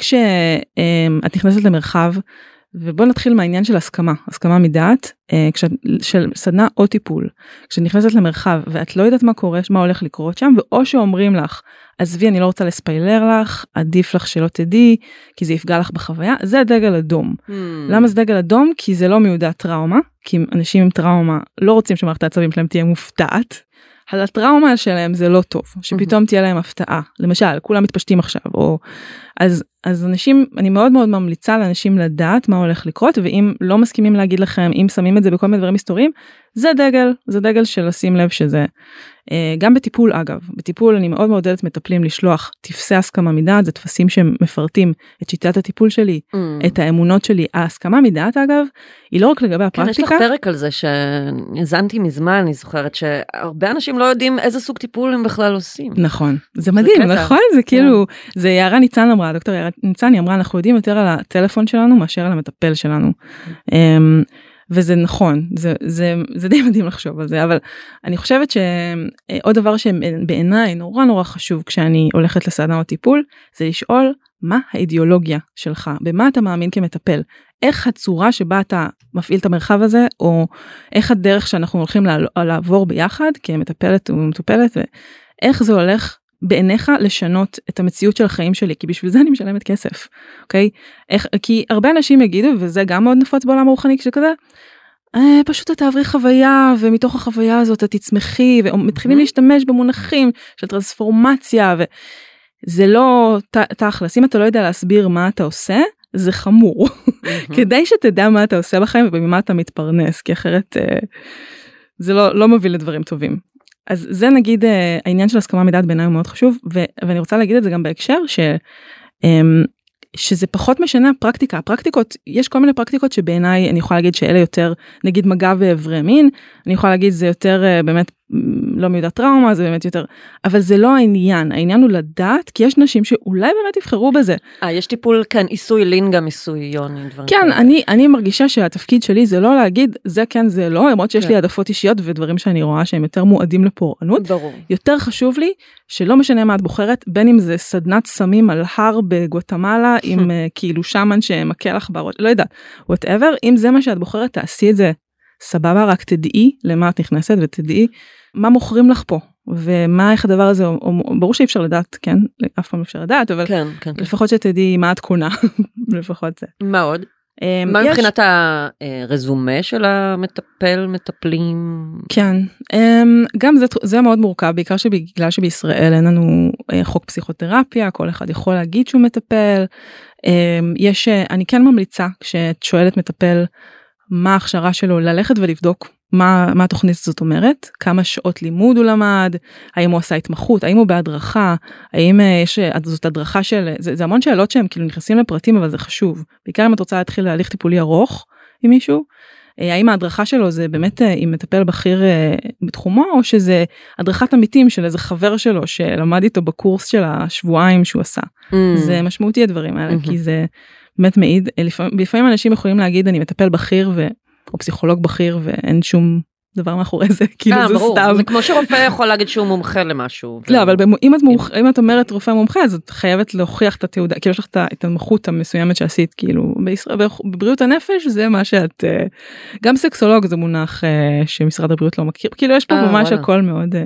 [SPEAKER 2] כשאת נכנסת למרחב, ובוא נתחיל מהעניין של הסכמה, הסכמה מדעת, של סדנה או טיפול. כשנכנסת למרחב ואת לא יודעת מה קורה, מה הולך לקרות שם, ואו שאומרים לך, עזבי, אני לא רוצה לספיילר לך, עדיף לך שלא תדעי, כי זה יפגע לך בחוויה, זה דגל אדום. Hmm. למה זה דגל אדום? כי זה לא מיודע טראומה, כי אנשים עם טראומה לא רוצים שמערכת העצבים שלהם תהיה מופתעת, על הטראומה שלהם זה לא טוב, שפתאום תהיה להם הפתעה, למשל, כולם מתפשטים עכשיו, או, אז, אז אנשים, אני מאוד מאוד ממליצה לאנשים לדעת מה הולך לקרות, ואם לא מסכימים להגיד לכם, אם שמים את זה בכל מיני דברים היסטוריים, זה דגל, זה דגל של לשים לב שזה, גם בטיפול אגב, בטיפול אני מאוד מעודדת מטפלים לשלוח תפסי הסכמה מדעת, זה תפסים שמפרטים את שיטת הטיפול שלי, mm. את האמונות שלי, ההסכמה מדעת אגב, היא לא רק לגבי הפרקטיקה.
[SPEAKER 3] כן, יש לך פרק על זה שהזנתי מזמן, אני זוכרת שהרבה אנשים לא יודעים איזה סוג טיפול הם בכלל עושים.
[SPEAKER 2] נכון, זה מדהים, זה נכון? זה כאילו, yeah. זה יערה ניצן אמרה, דוקטור יערה ניצן, היא אמרה, אנחנו יודעים יותר על הטלפון שלנו מאשר על המטפל שלנו. Mm. וזה נכון, זה, זה, זה די מדהים לחשוב על זה, אבל אני חושבת שעוד דבר שבעיניי נורא נורא חשוב כשאני הולכת לסדנה או טיפול, זה לשאול מה האידיאולוגיה שלך, במה אתה מאמין כמטפל, איך הצורה שבה אתה מפעיל את המרחב הזה, או איך הדרך שאנחנו הולכים לעבור ביחד, כמטפלת ומטופלת, ואיך זה הולך בעיניך לשנות את המציאות של החיים שלי, כי בשביל זה אני משלמת כסף, אוקיי? איך, כי הרבה אנשים יגידו, וזה גם מאוד נפוץ בעולם הרוחני כשכזה, אה, פשוט את תעברי חוויה, ומתוך החוויה הזאת את תצמחי, ומתחילים להשתמש במונחים של טרנספורמציה, וזה לא תכלס, אם אתה לא יודע להסביר מה אתה עושה, זה חמור. כדי שתדע מה אתה עושה בחיים, ובמה אתה מתפרנס, כי אחרת אה, זה לא, לא מוביל לדברים טובים. אז זה נגיד העניין של הסכמה מדעת בעיניי הוא מאוד חשוב, ו- ואני רוצה להגיד את זה גם בהקשר ש, שזה פחות משנה הפרקטיקה, הפרקטיקות, יש כל מיני פרקטיקות שבעיניי אני יכולה להגיד שאלה יותר, נגיד מגע ואיברי מין, אני יכולה להגיד זה יותר באמת לא מיודע טראומה, זה באמת יותר, אבל זה לא העניין, העניין הוא לדעת, כי יש נשים שאולי באמת יבחרו בזה.
[SPEAKER 3] אה, יש טיפול, כן, עיסוי לינגה, עיסוי יוני, דברים
[SPEAKER 2] כן, אני, אני מרגישה שהתפקיד שלי זה לא להגיד, זה כן, זה לא, למרות שיש כן. לי העדפות אישיות ודברים שאני רואה שהם יותר מועדים לפורענות.
[SPEAKER 3] ברור.
[SPEAKER 2] יותר חשוב לי שלא משנה מה את בוחרת, בין אם זה סדנת סמים על הר בגואטמלה, עם כאילו שמן שמכה לך בראש, לא יודעת, whatever, אם זה מה שאת בוחרת, תעשי את זה סבבה, רק תדעי למה את נכנסת ותדעי מה מוכרים לך פה, ומה איך הדבר הזה, או, או, ברור שאי אפשר לדעת, כן, אף פעם אפשר לדעת, אבל
[SPEAKER 3] כן, כן,
[SPEAKER 2] לפחות שתדעי מה את קונה, לפחות זה.
[SPEAKER 3] מה עוד? מה
[SPEAKER 2] יש...
[SPEAKER 3] מבחינת הרזומה של המטפל, מטפלים?
[SPEAKER 2] כן, גם זה, זה מאוד מורכב, בעיקר שבגלל שבישראל אין לנו חוק פסיכותרפיה, כל אחד יכול להגיד שהוא מטפל. יש, אני כן ממליצה, כשאת שואלת מטפל מה ההכשרה שלו, ללכת ולבדוק מה, מה התוכנית הזאת אומרת, כמה שעות לימוד הוא למד, האם הוא עשה התמחות, האם הוא בהדרכה, האם יש, זאת הדרכה של, זה, זה המון שאלות שהם כאילו נכנסים לפרטים, אבל זה חשוב. בעיקר אם את רוצה להתחיל להליך טיפולי ארוך עם מישהו, האם ההדרכה שלו זה באמת עם מטפל בכיר בתחומו, או שזה הדרכת עמיתים של איזה חבר שלו, שלמד איתו בקורס של השבועיים שהוא עשה. Mm. זה משמעותי הדברים האלה, mm-hmm. כי זה באמת מעיד, לפעמים, לפעמים אנשים יכולים להגיד, אני מטפל בכיר ו... או פסיכולוג בכיר ואין שום דבר מאחורי זה, כאילו זה סתם.
[SPEAKER 3] זה כמו שרופא יכול להגיד שהוא מומחה למשהו.
[SPEAKER 2] לא, אבל אם את אומרת רופא מומחה, אז את חייבת להוכיח את התעודה, כאילו יש לך את המחות המסוימת שעשית, כאילו בבריאות הנפש זה מה שאת, גם סקסולוג זה מונח שמשרד הבריאות לא מכיר, כאילו יש פה ממש הכל מאוד.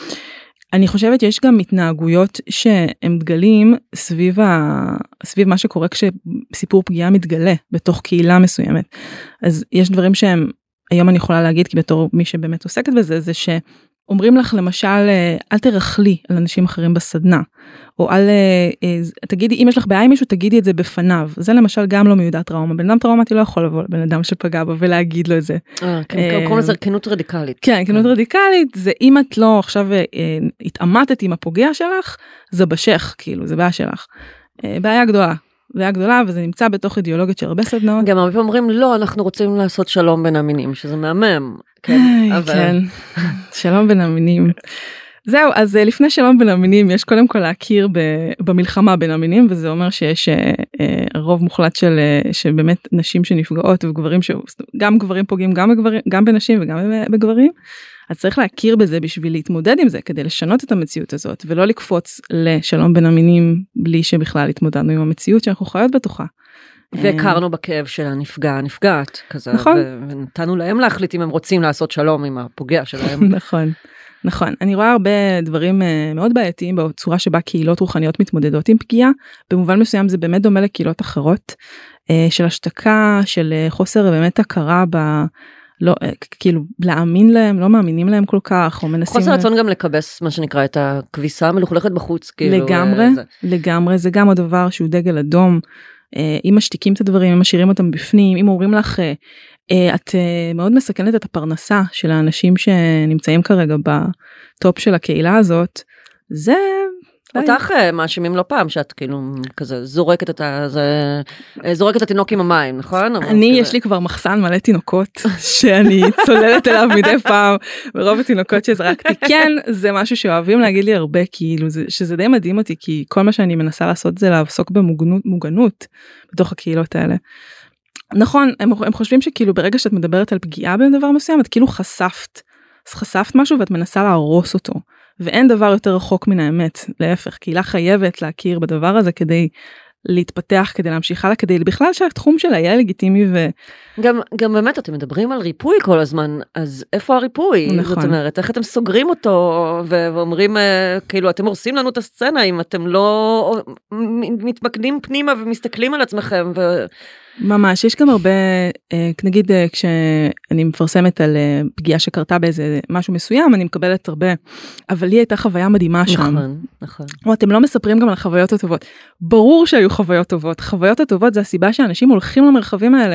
[SPEAKER 2] אני חושבת שיש גם התנהגויות שהם דגלים סביב, ה... סביב מה שקורה כשסיפור פגיעה מתגלה בתוך קהילה מסוימת. אז יש דברים שהם, היום אני יכולה להגיד, כי בתור מי שבאמת עוסקת בזה, זה שאומרים לך למשל, אל תרחלי על אנשים אחרים בסדנה, או אל, תגידי, אם יש לך בעיה עם מישהו, תגידי את זה בפניו. זה למשל גם לא מיודע טראומה. בן אדם טראומטי לא יכול לבוא לבן אדם שפגע בו ולהגיד לו את זה.
[SPEAKER 3] קוראים לזה כנות רדיקלית.
[SPEAKER 2] כן, כנות רדיקלית, זה אם את לא עכשיו התעמתת עם הפוגע שלך, זה בשך, כאילו, זה בעיה שלך. בעיה גדולה. בעיה גדולה, וזה נמצא בתוך אידיאולוגיות של הרבה סדנאות.
[SPEAKER 3] גם הרבה אומרים, לא, אנחנו רוצים לעשות שלום בין המינים, שזה מהמם. כן,
[SPEAKER 2] שלום בין המינים. זהו, אז לפני שלום בין המינים, יש קודם כל להכיר במלחמה בין המינים, וזה אומר שיש רוב מוחלט של שבאמת נשים שנפגעות, וגברים ש... גם גברים פוגעים גם בגברים, גם בנשים וגם בגברים, אז צריך להכיר בזה בשביל להתמודד עם זה, כדי לשנות את המציאות הזאת, ולא לקפוץ לשלום בין המינים, בלי שבכלל התמודדנו עם המציאות שאנחנו חיות בתוכה.
[SPEAKER 3] והכרנו בכאב של הנפגע, הנפגעת, כזה,
[SPEAKER 2] נכון.
[SPEAKER 3] ונתנו להם להחליט אם הם רוצים לעשות שלום עם הפוגע שלהם.
[SPEAKER 2] נכון. נכון, אני רואה הרבה דברים מאוד בעייתיים בצורה שבה קהילות רוחניות מתמודדות עם פגיעה, במובן מסוים זה באמת דומה לקהילות אחרות, של השתקה, של חוסר באמת הכרה ב... לא, כאילו, להאמין להם, לא מאמינים להם כל כך, או מנסים...
[SPEAKER 3] חוסר רצון גם לקבס, מה שנקרא, את הכביסה המלוכלכת בחוץ, כאילו...
[SPEAKER 2] לגמרי, לגמרי, זה גם הדבר שהוא דגל אדום, אם משתיקים את הדברים, אם משאירים אותם בפנים, אם אומרים לך... את מאוד מסכנת את הפרנסה של האנשים שנמצאים כרגע בטופ של הקהילה הזאת, זה...
[SPEAKER 3] אותך מאשימים לא פעם שאת כאילו כזה זורקת את ה... זורקת את התינוק עם המים, נכון?
[SPEAKER 2] אני, יש לי כבר מחסן מלא תינוקות שאני צוללת אליו מדי פעם, ורוב התינוקות שזרקתי, כן, זה משהו שאוהבים להגיד לי הרבה, כאילו, שזה די מדהים אותי, כי כל מה שאני מנסה לעשות זה לעסוק במוגנות בתוך הקהילות האלה. נכון, הם, הם חושבים שכאילו ברגע שאת מדברת על פגיעה בדבר מסוים, את כאילו חשפת, אז חשפת משהו ואת מנסה להרוס אותו, ואין דבר יותר רחוק מן האמת, להפך, קהילה חייבת להכיר בדבר הזה כדי להתפתח, כדי להמשיך הלאה, כדי בכלל שהתחום שלה יהיה לגיטימי ו...
[SPEAKER 3] גם, גם באמת אתם מדברים על ריפוי כל הזמן, אז איפה הריפוי?
[SPEAKER 2] נכון.
[SPEAKER 3] זאת אומרת, איך אתם סוגרים אותו ואומרים, כאילו, אתם הורסים לנו את הסצנה, אם אתם לא מתמקדים פנימה ומסתכלים על עצמכם ו...
[SPEAKER 2] ממש, יש גם הרבה, נגיד כשאני מפרסמת על פגיעה שקרתה באיזה משהו מסוים, אני מקבלת הרבה, אבל לי הייתה חוויה מדהימה שם.
[SPEAKER 3] נכון, נכון.
[SPEAKER 2] או אתם לא מספרים גם על החוויות הטובות. ברור שהיו חוויות טובות. חוויות הטובות זה הסיבה שאנשים הולכים למרחבים האלה.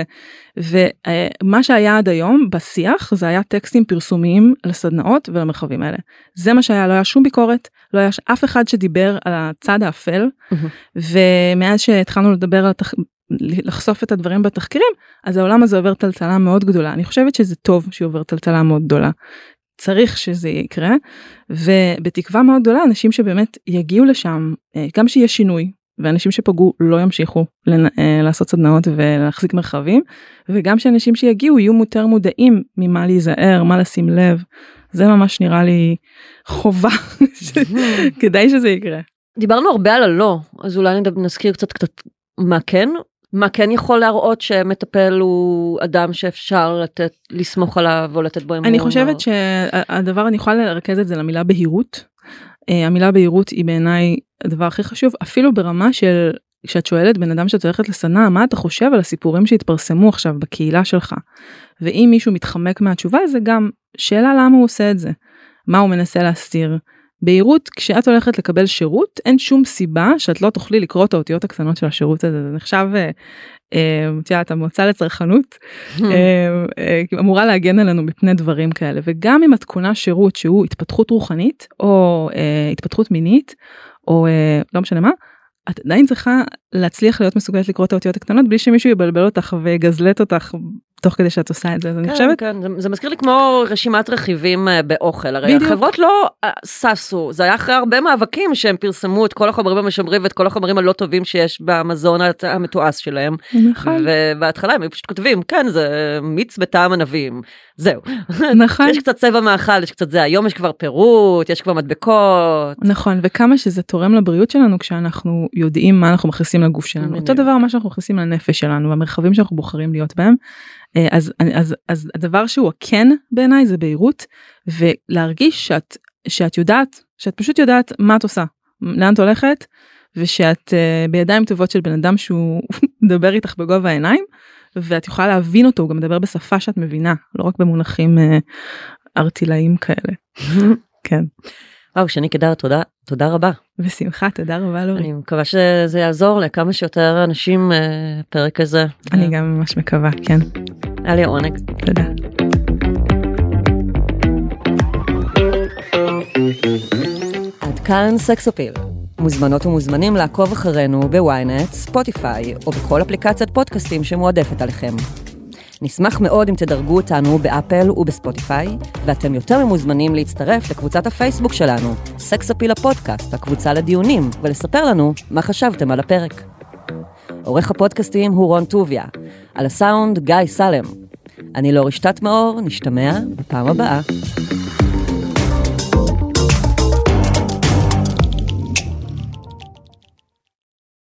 [SPEAKER 2] ומה שהיה עד היום בשיח, זה היה טקסטים פרסומיים לסדנאות ולמרחבים האלה. זה מה שהיה, לא היה שום ביקורת, לא היה אף אחד שדיבר על הצד האפל, ומאז שהתחלנו לדבר על התח... לחשוף את הדברים בתחקירים, אז העולם הזה עובר טלטלה מאוד גדולה. אני חושבת שזה טוב שעובר טלטלה מאוד גדולה. צריך שזה יקרה, ובתקווה מאוד גדולה, אנשים שבאמת יגיעו לשם, גם שיהיה שינוי, ואנשים שפגעו לא ימשיכו לעשות סדנאות ולהחזיק מרחבים, וגם שאנשים שיגיעו יהיו יותר מודעים ממה להיזהר, מה לשים לב. זה ממש נראה לי חובה, כדאי שזה יקרה.
[SPEAKER 3] דיברנו הרבה על הלא, אז אולי נזכיר קצת קצת מה כן, מה כן יכול להראות שמטפל הוא אדם שאפשר לתת, לסמוך עליו או לתת בו אמון?
[SPEAKER 2] אני חושבת שהדבר, אני יכולה לרכז את זה למילה בהירות. המילה בהירות היא בעיניי הדבר הכי חשוב, אפילו ברמה של, כשאת שואלת בן אדם שאת הולכת לסדנה, מה אתה חושב על הסיפורים שהתפרסמו עכשיו בקהילה שלך? ואם מישהו מתחמק מהתשובה, זה גם שאלה למה הוא עושה את זה. מה הוא מנסה להסתיר? בהירות, כשאת הולכת לקבל שירות, אין שום סיבה שאת לא תוכלי לקרוא את האותיות הקטנות של השירות הזה. זה נחשב, את המועצה לצרכנות, אמורה להגן עלינו מפני דברים כאלה. וגם אם את קונה שירות שהוא התפתחות רוחנית, או התפתחות מינית, או לא משנה מה, את עדיין צריכה להצליח להיות מסוגלת לקרוא את האותיות הקטנות, בלי שמישהו יבלבל אותך ויגזלט אותך תוך כדי שאת עושה את זה. אז אני חושבת...
[SPEAKER 3] כן, זה, זה מזכיר לי כמו רשימת רכיבים באוכל. הרי החברות לא ססו, זה היה אחרי הרבה מאבקים שהם פרסמו את כל החומרים המשמרים ואת כל החומרים הלא טובים שיש במזון המתועש שלהם.
[SPEAKER 2] נכון.
[SPEAKER 3] ובהתחלה הם פשוט כותבים, כן, זה מיץ בטעם ענבים. זהו.
[SPEAKER 2] נכון.
[SPEAKER 3] יש קצת צבע מאכל, יש קצת זה. היום יש כבר פירוט, יש כבר מדבקות.
[SPEAKER 2] נכון, וכמה שזה תורם לבריאות שלנו כשאנחנו יודעים מה אנחנו מכניסים לגוף שלנו. אותו דבר מה שאנחנו מכניסים לנפש שלנו, והמרחבים שאנחנו בוחרים להיות בהם. אז, אז, אז הדבר שהוא הכן בעיניי זה בהירות, ולהרגיש שאת, שאת יודעת, שאת פשוט יודעת מה את עושה, לאן את הולכת, ושאת uh, בידיים טובות של בן אדם שהוא מדבר איתך בגובה העיניים, ואת יכולה להבין אותו, הוא גם מדבר בשפה שאת מבינה, לא רק במונחים uh, ארטילאיים כאלה. כן.
[SPEAKER 3] וואו, שני קדר, תודה, תודה רבה.
[SPEAKER 2] בשמחה, תודה רבה לורי.
[SPEAKER 3] אני מקווה שזה יעזור לכמה שיותר אנשים פרק הזה.
[SPEAKER 2] אני גם ממש מקווה, כן.
[SPEAKER 3] היה לי עונג.
[SPEAKER 2] תודה.
[SPEAKER 3] עד כאן סקסופיל. מוזמנות ומוזמנים לעקוב אחרינו בוויינט, ספוטיפיי, או בכל אפליקציית פודקאסטים שמועדפת עליכם. נשמח מאוד אם תדרגו אותנו באפל ובספוטיפיי, ואתם יותר ממוזמנים להצטרף לקבוצת הפייסבוק שלנו, סקסופיל הפודקאסט, הקבוצה לדיונים, ולספר לנו מה חשבתם על הפרק. עורך הפודקאסטים הוא רון טוביה, על הסאונד גיא סלם. אני לא רשתת מאור, נשתמע בפעם הבאה.